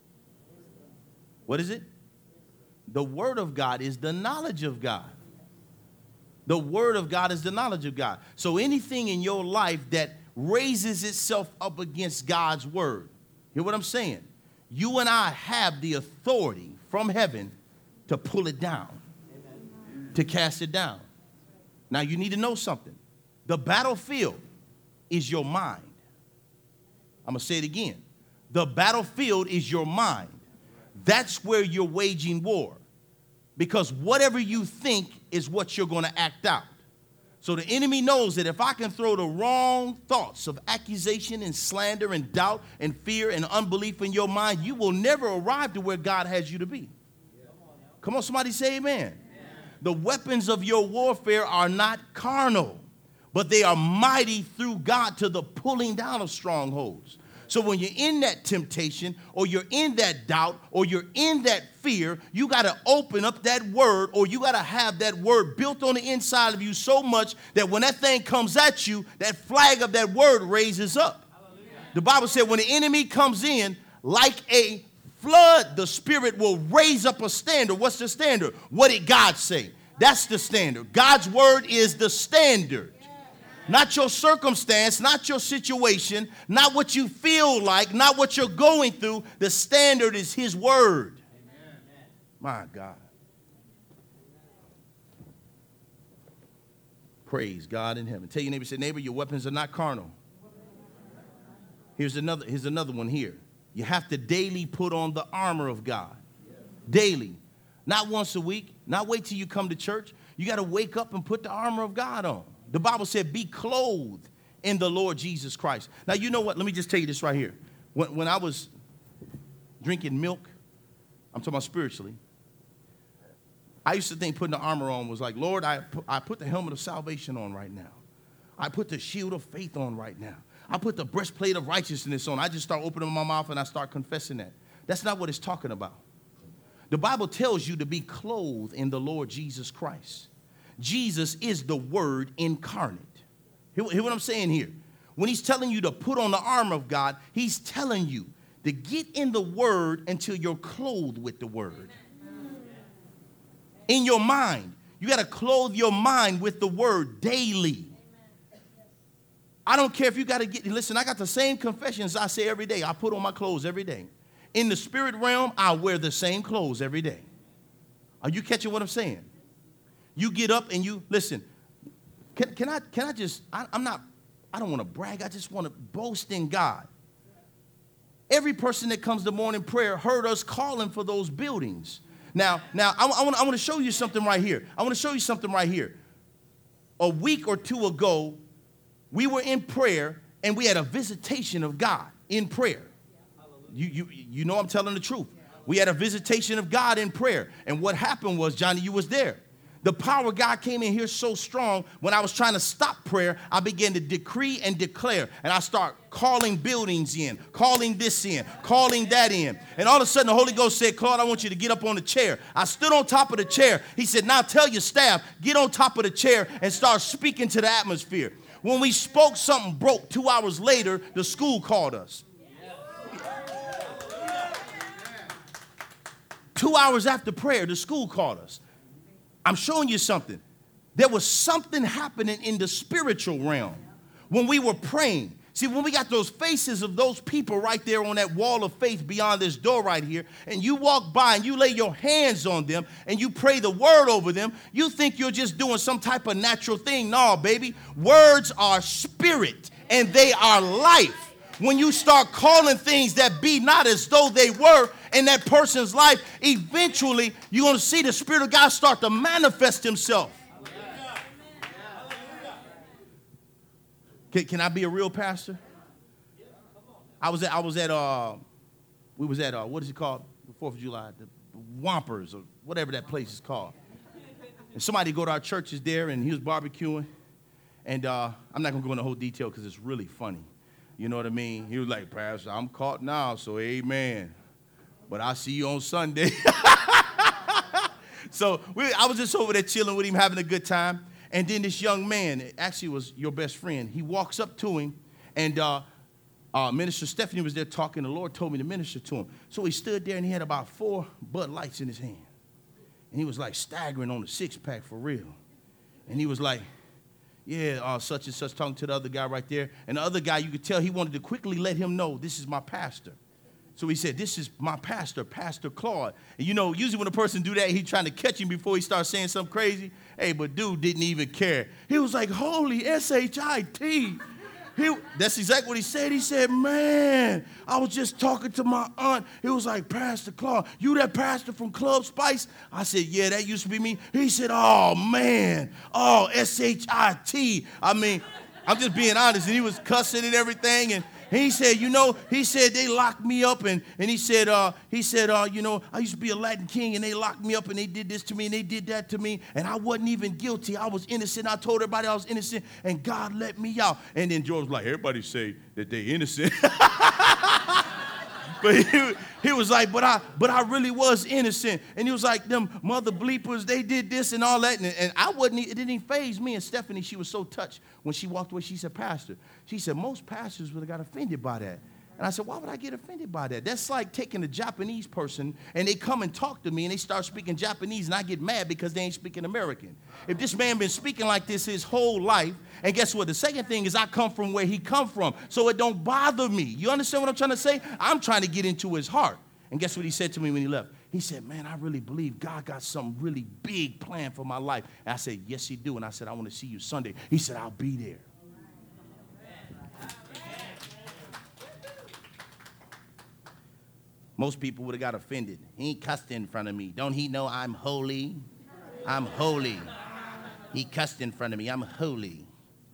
What is it? The word of God is the knowledge of God. The word of God is the knowledge of God. So anything in your life that raises itself up against God's word, hear what I'm saying? You and I have the authority from heaven to pull it down, amen, to cast it down. Now you need to know something. The battlefield is your mind. I'm going to say it again. The battlefield is your mind. That's where you're waging war. Because whatever you think is what you're going to act out. So the enemy knows that if I can throw the wrong thoughts of accusation and slander and doubt and fear and unbelief in your mind, you will never arrive to where God has you to be. Come on, somebody say amen. Amen. The weapons of your warfare are not carnal, but they are mighty through God to the pulling down of strongholds. So when you're in that temptation, or you're in that doubt, or you're in that fear, you got to open up that word, or you got to have that word built on the inside of you so much that when that thing comes at you, that flag of that word raises up. Hallelujah. The Bible said when the enemy comes in like a flood, the Spirit will raise up a standard. What's the standard? What did God say? That's the standard. God's word is the standard. Not your circumstance, not your situation, not what you feel like, not what you're going through. The standard is his word. Amen. My God. Praise God in heaven. Tell your neighbor, say, neighbor, your weapons are not carnal. Here's another, here's another one here. You have to daily put on the armor of God. Daily. Not once a week. Not wait till you come to church. You got to wake up and put the armor of God on. The Bible said, be clothed in the Lord Jesus Christ. Now, you know what? Let me just tell you this right here. When, when I was drinking milk, I'm talking about spiritually, I used to think putting the armor on was like, Lord, I put, I put the helmet of salvation on right now. I put the shield of faith on right now. I put the breastplate of righteousness on. I just start opening my mouth and I start confessing that. That's not what it's talking about. The Bible tells you to be clothed in the Lord Jesus Christ. Jesus is the Word incarnate. Hear, hear what I'm saying here? When he's telling you to put on the armor of God, he's telling you to get in the Word until you're clothed with the Word. In your mind, you got to clothe your mind with the Word daily. I don't care if you got to get, listen, I got the same confessions I say every day. I put on my clothes every day. In the spirit realm, I wear the same clothes every day. Are you catching what I'm saying? You get up and you, listen, can, can I can I just, I, I'm not, I don't want to brag. I just want to boast in God. Every person that comes to morning prayer heard us calling for those buildings. Now, now I, I want I want to show you something right here. I want to show you something right here. A week or two ago, we were in prayer and we had a visitation of God in prayer. You, you, you know I'm telling the truth. We had a visitation of God in prayer. And what happened was, Johnny, you was there. The power of God came in here so strong, when I was trying to stop prayer, I began to decree and declare. And I start calling buildings in, calling this in, calling that in. And all of a sudden, the Holy Ghost said, Claude, I want you to get up on the chair. I stood on top of the chair. He said, now tell your staff, get on top of the chair and start speaking to the atmosphere. When we spoke, something broke. Two hours later, the school called us. Two hours after prayer, the school called us. I'm showing you something. There was something happening in the spiritual realm when we were praying. See, when we got those faces of those people right there on that wall of faith beyond this door right here, and you walk by and you lay your hands on them and you pray the word over them, you think you're just doing some type of natural thing. No, baby. Words are spirit and they are life. When you start calling things that be not as though they were in that person's life, eventually you're going to see the Spirit of God start to manifest himself. Can, can I be a real pastor? I was at, I was at, uh, we was at, uh, what is it called? The fourth of July, the Whompers or whatever that place is called. And somebody go to our churches there and he was barbecuing. And uh, I'm not going to go into whole detail because it's really funny. You know what I mean? He was like, Pastor, I'm caught now, so amen. But I'll see you on Sunday. So we, I was just over there chilling with him, having a good time. And then this young man, actually was your best friend, he walks up to him, and uh, uh, Minister Stephanie was there talking. The Lord told me to minister to him. So he stood there, and he had about four Bud Lights in his hand. And he was like staggering on the six-pack for real. And he was like, yeah, uh, such and such, talking to the other guy right there. And the other guy, you could tell he wanted to quickly let him know, this is my pastor. So he said, this is my pastor, Pastor Claude. And you know, usually when a person do that, he's trying to catch him before he starts saying something crazy. Hey, but dude didn't even care. He was like, holy S H I T. He, that's exactly what he said. He said, man, I was just talking to my aunt. He was like, Pastor Claude, you that pastor from Club Spice? I said, yeah, that used to be me. He said, oh, man, oh, S H I T. I mean, I'm just being honest. And he was cussing and everything. And he said, you know, he said they locked me up. And, and he said, uh, he said, uh, you know, I used to be a Latin king and they locked me up and they did this to me and they did that to me. And I wasn't even guilty. I was innocent. I told everybody I was innocent and God let me out. And then George was like, everybody say that they innocent. But he, he was like, but I but I really was innocent. And he was like, them mother bleepers, they did this and all that. And, and I wasn't, it didn't even faze me. And Stephanie, she was so touched when she walked away. She said, Pastor, she said, most pastors would have got offended by that. And I said, why would I get offended by that? That's like taking a Japanese person and they come and talk to me and they start speaking Japanese and I get mad because they ain't speaking American. If this man been speaking like this his whole life, and guess what? The second thing is I come from where he come from, so it don't bother me. You understand what I'm trying to say? I'm trying to get into his heart. And guess what he said to me when he left? He said, man, I really believe God got something really big planned for my life. And I said, yes, he do. And I said, I want to see you Sunday. He said, I'll be there. Most people would have got offended. He ain't cussed in front of me. Don't he know I'm holy? I'm holy. He cussed in front of me. I'm holy.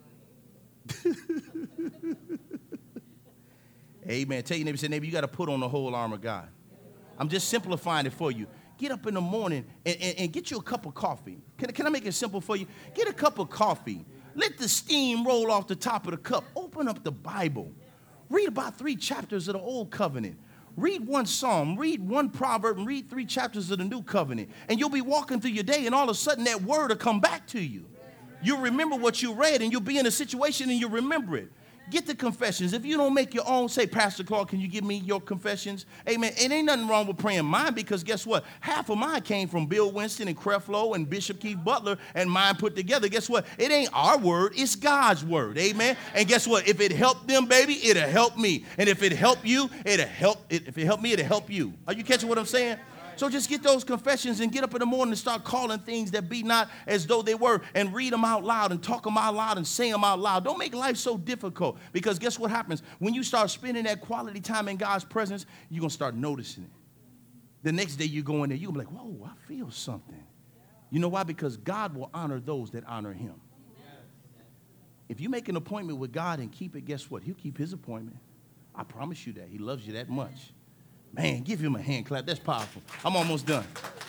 Amen. Tell your neighbor, say, neighbor, you got to put on the whole armor of God. I'm just simplifying it for you. Get up in the morning and, and, and get you a cup of coffee. Can, can I make it simple for you? Get a cup of coffee. Let the steam roll off the top of the cup. Open up the Bible. Read about three chapters of the Old Covenant. Read one psalm, read one proverb, and read three chapters of the new covenant. And you'll be walking through your day, and all of a sudden that word will come back to you. You'll remember what you read, and you'll be in a situation, and you'll remember it. Get the confessions. If you don't make your own, say, Pastor Clark, can you give me your confessions? Amen. It ain't nothing wrong with praying mine, because guess what? Half of mine came from Bill Winston and Creflo and Bishop Keith Butler, and mine put together. Guess what? It ain't our word. It's God's word. Amen. And guess what? If it helped them, baby, it'll help me. And if it helped you, it'll help. If it helped me, it'll help you. Are you catching what I'm saying? So just get those confessions and get up in the morning and start calling things that be not as though they were, and read them out loud and talk them out loud and say them out loud. Don't make life so difficult, because guess what happens? When you start spending that quality time in God's presence, you're going to start noticing it. The next day you go in there, you're going to be like, whoa, I feel something. You know why? Because God will honor those that honor him. If you make an appointment with God and keep it, guess what? He'll keep his appointment. I promise you that. He loves you that much. Man, give him a hand clap. That's powerful. I'm almost done.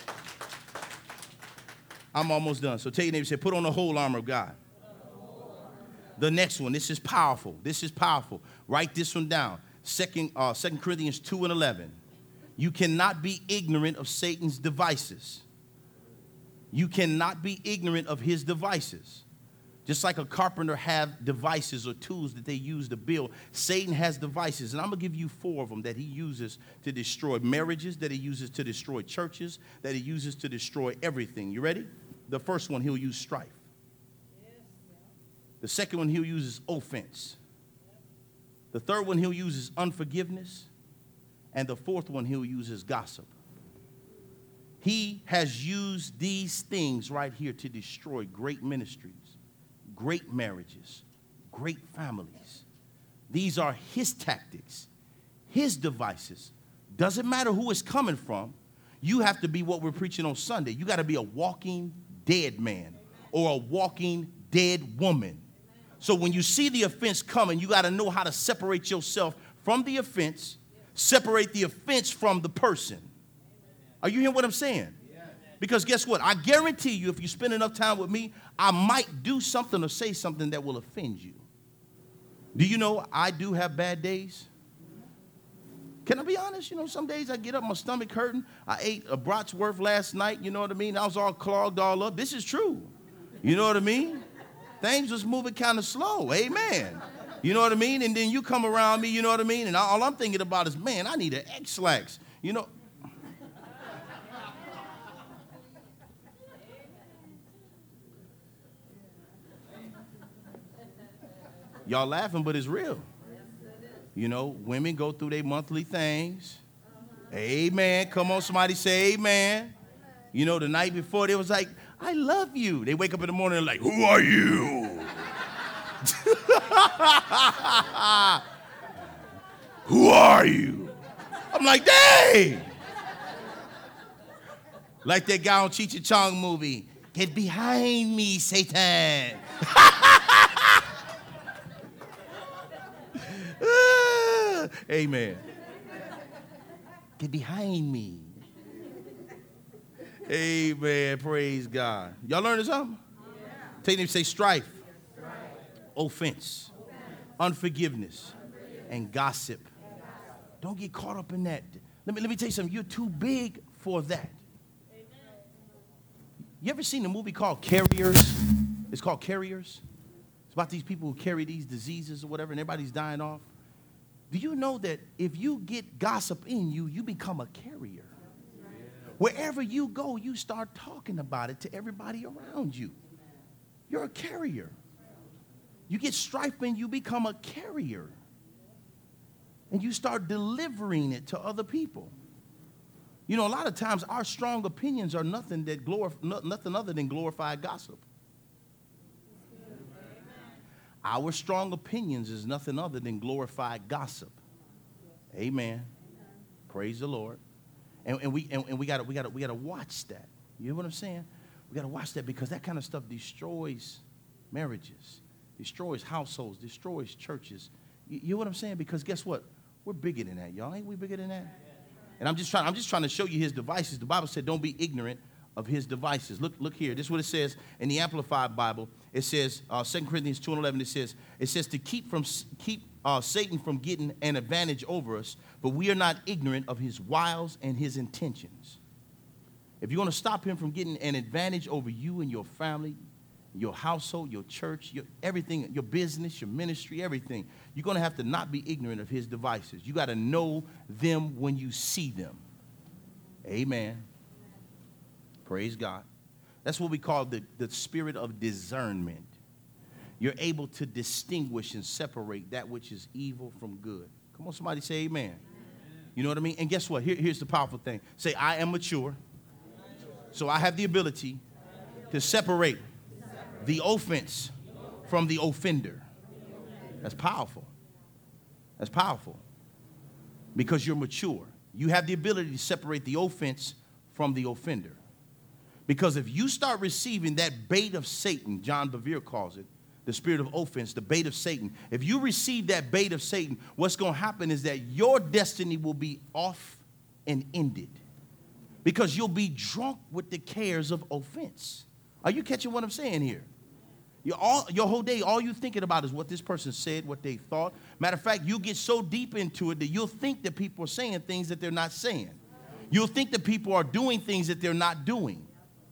I'm almost done. So tell your neighbor, say, put on the whole armor of God. The next one, this is powerful. This is powerful. Write this one down. Second, uh, Second Corinthians two and eleven. You cannot be ignorant of Satan's devices. You cannot be ignorant of his devices. Just like a carpenter have devices or tools that they use to build, Satan has devices. And I'm going to give you four of them that he uses to destroy marriages, that he uses to destroy churches, that he uses to destroy everything. You ready? The first one, he'll use strife. The second one, he'll use is offense. The third one, he'll use is unforgiveness. And the fourth one, he'll use is gossip. He has used these things right here to destroy great ministries, great marriages, great families. These are his tactics, his devices. Doesn't matter who it's coming from. You have to be what we're preaching on Sunday. You got to be a walking dead man or a walking dead woman. So when you see the offense coming, you got to know how to separate yourself from the offense, separate the offense from the person. Are you hearing what I'm saying? Because guess what? I guarantee you, if you spend enough time with me, I might do something or say something that will offend you. Do you know I do have bad days? Can I be honest? You know, some days I get up, my stomach hurting. I ate a bratwurst last night, you know what I mean? I was all clogged all up. This is true. You know what I mean? Things was moving kind of slow. Amen. You know what I mean? And then you come around me, you know what I mean? And all I'm thinking about is, man, I need an X-Lax. You know? Y'all laughing, but it's real. You know, women go through their monthly things. Amen. Come on, somebody say amen. You know, the night before, they was like, I love you. They wake up in the morning and like, who are you? Who are you? I'm like, dang. Like that guy on Cheech and Chong movie. Get behind me, Satan. Amen. Get behind me. Amen. Praise God. Y'all learning something? Yeah. Take them, say strife, strife. Offense, offense. Unforgiveness, Unforgiveness. And gossip. And gossip. Don't get caught up in that. Let me, let me tell you something. You're too big for that. Amen. You ever seen the movie called Carriers? It's called Carriers. It's about these people who carry these diseases or whatever, and everybody's dying off. Do you know that if you get gossip in you, you become a carrier? Wherever you go, you start talking about it to everybody around you. You're a carrier. You get strife and you become a carrier. And you start delivering it to other people. You know, a lot of times our strong opinions are nothing that glorif- nothing other than glorified gossip. Our strong opinions is nothing other than glorified gossip. Amen. Praise the Lord. And, and we and, and we gotta we gotta we gotta watch that. You know what I'm saying? We gotta watch that because that kind of stuff destroys marriages, destroys households, destroys churches. You, you know what I'm saying? Because guess what? We're bigger than that, y'all. Ain't we bigger than that? And I'm just trying, I'm just trying to show you his devices. The Bible said, don't be ignorant of his devices. Look, look here. This is what it says in the Amplified Bible. It says, uh, Second Corinthians two and eleven, it says, it says to keep from keep uh, Satan from getting an advantage over us, but we are not ignorant of his wiles and his intentions. If you want to stop him from getting an advantage over you and your family, your household, your church, your everything, your business, your ministry, everything, you're going to have to not be ignorant of his devices. You got to know them when you see them. Amen. Praise God. That's what we call the, the spirit of discernment. You're able to distinguish and separate that which is evil from good. Come on, somebody say amen. Amen. You know what I mean? And guess what? Here, here's the powerful thing. Say, I am mature, so I have the ability to separate the offense from the offender. That's powerful. That's powerful. Because you're mature. You have the ability to separate the offense from the offender. Because if you start receiving that bait of Satan, John Bevere calls it, the spirit of offense, the bait of Satan. If you receive that bait of Satan, what's going to happen is that your destiny will be off and ended. Because you'll be drunk with the cares of offense. Are you catching what I'm saying here? You're all, your whole day, all you're thinking about is what this person said, what they thought. Matter of fact, you'll get so deep into it that you'll think that people are saying things that they're not saying. You'll think that people are doing things that they're not doing.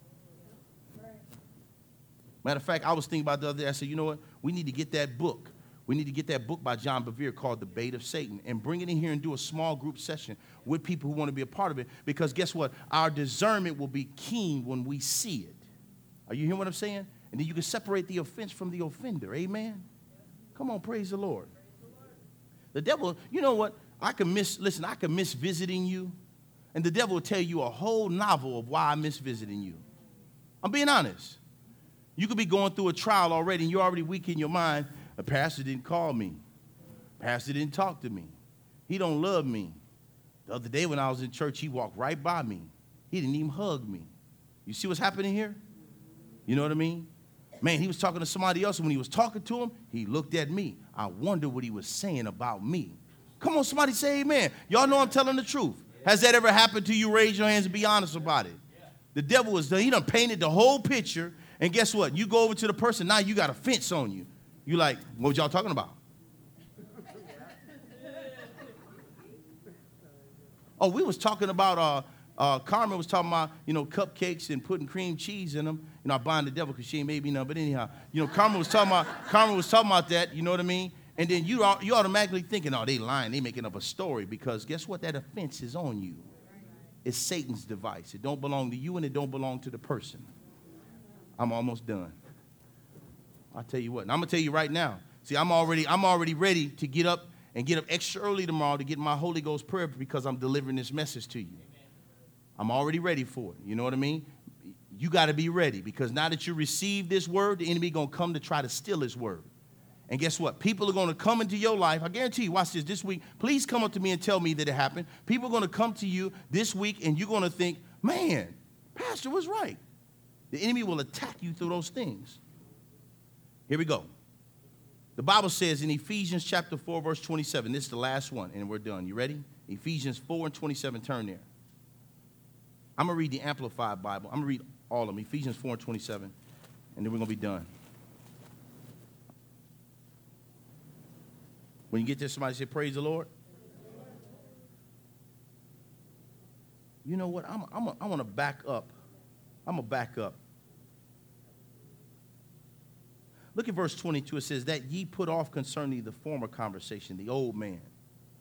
Matter of fact, I was thinking about the other day, I said, you know what? We need to get that book. We need to get that book by John Bevere called The Bait of Satan and bring it in here and do a small group session with people who want to be a part of it. Because guess what? Our discernment will be keen when we see it. Are you hearing what I'm saying? And then you can separate the offense from the offender. Amen? Come on, praise the Lord. The devil, you know what? I can miss, listen, I can miss visiting you. And the devil will tell you a whole novel of why I miss visiting you. I'm being honest. You could be going through a trial already, and you're already weak in your mind. A pastor didn't call me. Pastor didn't talk to me. He don't love me. The other day when I was in church, he walked right by me. He didn't even hug me. You see what's happening here? You know what I mean? Man, he was talking to somebody else, and when he was talking to him, he looked at me. I wonder what he was saying about me. Come on, somebody say amen. Y'all know I'm telling the truth. Has that ever happened to you? Raise your hands and be honest about it. The devil is, he done painted the whole picture. And guess what? You go over to the person, now you got a fence on you. You like, what was y'all talking about? Oh, we was talking about, uh, uh, Carmen was talking about, you know, cupcakes and putting cream cheese in them. You know, I bind the devil because she ain't made me none. But anyhow, you know, Carmen was talking about, Carmen was talking about that, you know what I mean? And then you, you automatically thinking, oh, they lying, they making up a story. Because guess what? That offense is on you. It's Satan's device. It don't belong to you and it don't belong to the person. I'm almost done. I'll tell you what. And I'm going to tell you right now. See, I'm already, I'm already ready to get up and get up extra early tomorrow to get my Holy Ghost prayer because I'm delivering this message to you. I'm already ready for it. You know what I mean? You got to be ready because now that you receive this word, the enemy going to come to try to steal his word. And guess what? People are going to come into your life. I guarantee you, watch this, this week. Please come up to me and tell me that it happened. People are going to come to you this week and you're going to think, man, Pastor was right. The enemy will attack you through those things. Here we go. The Bible says in Ephesians chapter four, verse twenty-seven, this is the last one, and we're done. You ready? Ephesians four and twenty-seven, turn there. I'm going to read the Amplified Bible. I'm going to read all of them, Ephesians four and twenty-seven, and then we're going to be done. When you get there, somebody say, praise the Lord. You know what? I'm, I'm, I want to back up. I'm going to back up. Look at verse twenty-two. It says that ye put off concerning the former conversation, the old man,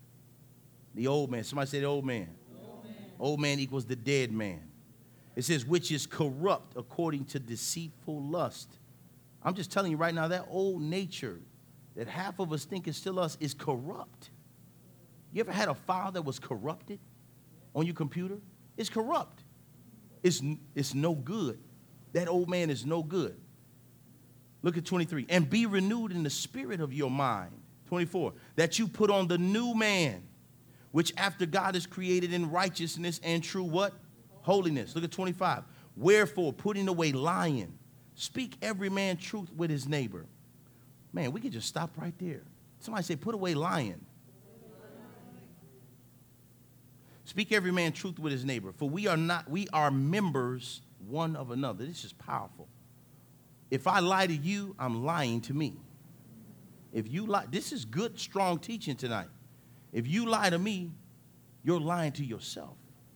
The old man. Somebody say the old man. Old man, old man equals the dead man. It says, which is corrupt according to deceitful lust. I'm just telling you right now, that old nature that half of us think is still us is corrupt. You ever had a file that was corrupted on your computer? It's corrupt. It's, it's no good. That old man is no good. Look at twenty-three. And be renewed in the spirit of your mind. twenty-four. That you put on the new man, which after God is created in righteousness and true what? Holiness. Look at twenty-five. Wherefore, putting away lying, speak every man truth with his neighbor. Man, we could just stop right there. Somebody say, put away lying. Speak every man truth with his neighbor. For we are not, we are members one of another. This is powerful. If I lie to you, I'm lying to me. If you lie, this is good, strong teaching tonight. If you lie to me, you're lying to yourself.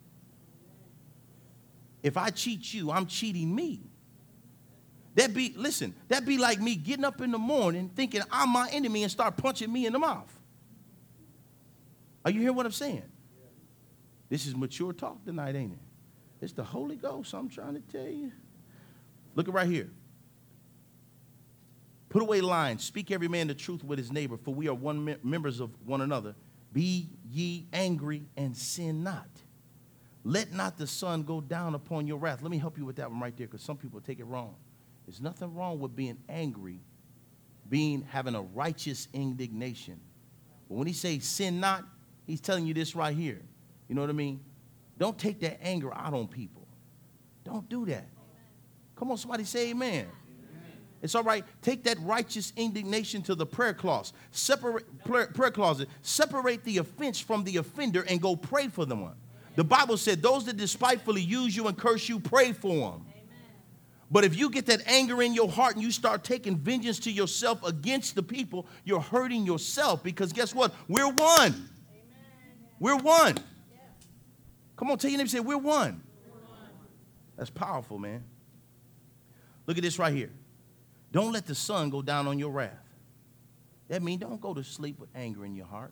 If I cheat you, I'm cheating me. That be, listen, that be like me getting up in the morning thinking I'm my enemy and start punching me in the mouth. Are you hearing what I'm saying? This is mature talk tonight, ain't it? It's the Holy Ghost, I'm trying to tell you. Look at right here. Put away lying. Speak every man the truth with his neighbor, for we are one me- members of one another. Be ye angry and sin not. Let not the sun go down upon your wrath. Let me help you with that one right there, because some people take it wrong. There's nothing wrong with being angry, being having a righteous indignation. But when he says sin not, he's telling you this right here. You know what I mean? Don't take that anger out on people. Don't do that. Amen. Come on, somebody say amen. Amen. It's all right. Take that righteous indignation to the prayer closet. Separate prayer, prayer closet. Separate the offense from the offender and go pray for them. Amen. The Bible said, those that despitefully use you and curse you, pray for them. Amen. But if you get that anger in your heart and you start taking vengeance to yourself against the people, you're hurting yourself, because guess what? We're one. Amen. We're one. Yeah. Come on, tell your neighbor, say, we're one. We're one. That's powerful, man. Look at this right here. Don't let the sun go down on your wrath. That means don't go to sleep with anger in your heart.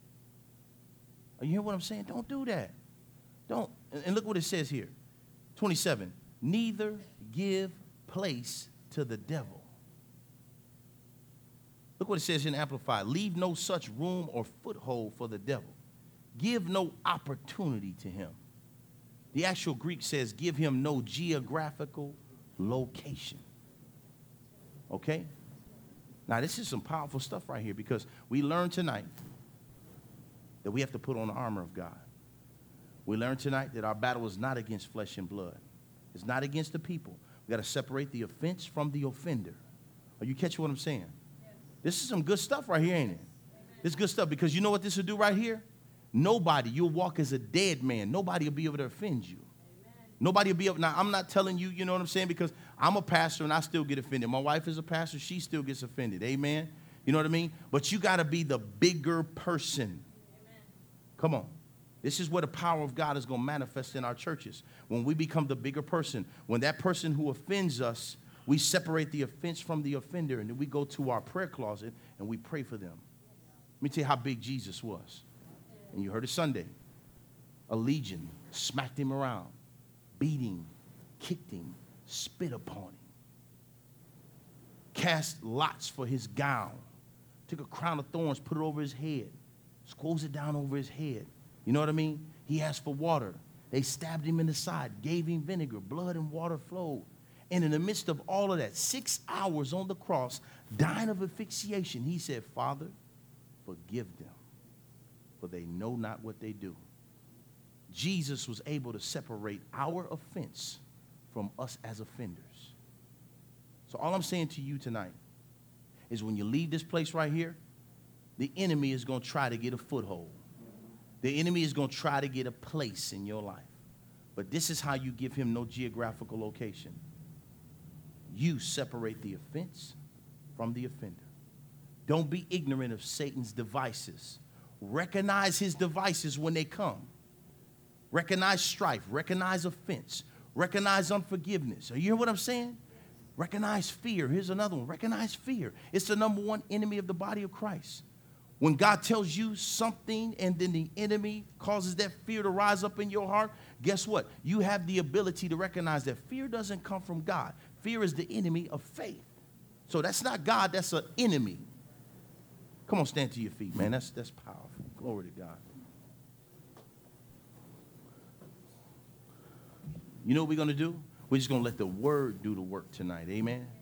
Are you hearing what I'm saying? Don't do that. Don't. And look what it says here. twenty-seven. Neither give place to the devil. Look what it says in Amplified. Leave no such room or foothold for the devil. Give no opportunity to him. The actual Greek says give him no geographical location. Okay? Now, this is some powerful stuff right here, because we learned tonight that we have to put on the armor of God. We learned tonight that our battle is not against flesh and blood. It's not against the people. We got to separate the offense from the offender. Are you catching what I'm saying? Yes. This is some good stuff right here, ain't it? Amen. This is good stuff, because you know what this will do right here? Nobody, you'll walk as a dead man. Nobody will be able to offend you. Nobody will be able, now I'm not telling you, you know what I'm saying, because I'm a pastor and I still get offended. My wife is a pastor, she still gets offended. Amen? You know what I mean? But you got to be the bigger person. Amen. Come on. This is where the power of God is going to manifest in our churches. When we become the bigger person, when that person who offends us, we separate the offense from the offender, and then we go to our prayer closet and we pray for them. Let me tell you how big Jesus was. And you heard it Sunday. A legion smacked him around. Beat him, kicked him, spit upon him, cast lots for his gown, took a crown of thorns, put it over his head, squoze it down over his head. You know what I mean? He asked for water. They stabbed him in the side, gave him vinegar, blood and water flowed. And in the midst of all of that, six hours on the cross, dying of asphyxiation, he said, Father, forgive them, for they know not what they do. Jesus was able to separate our offense from us as offenders. So all I'm saying to you tonight is, when you leave this place right here, the enemy is going to try to get a foothold. The enemy is going to try to get a place in your life. But this is how you give him no geographical location. You separate the offense from the offender. Don't be ignorant of Satan's devices. Recognize his devices when they come. Recognize strife, recognize offense, recognize unforgiveness. Are you hearing what I'm saying? Recognize fear. Here's another one. Recognize fear. It's the number one enemy of the body of Christ. When God tells you something and then the enemy causes that fear to rise up in your heart, guess what? You have the ability to recognize that fear doesn't come from God. Fear is the enemy of faith. So that's not God, that's an enemy. Come on, stand to your feet, man. That's, that's powerful. Glory to God. You know what we're going to do? We're just going to let the word do the work tonight. Amen.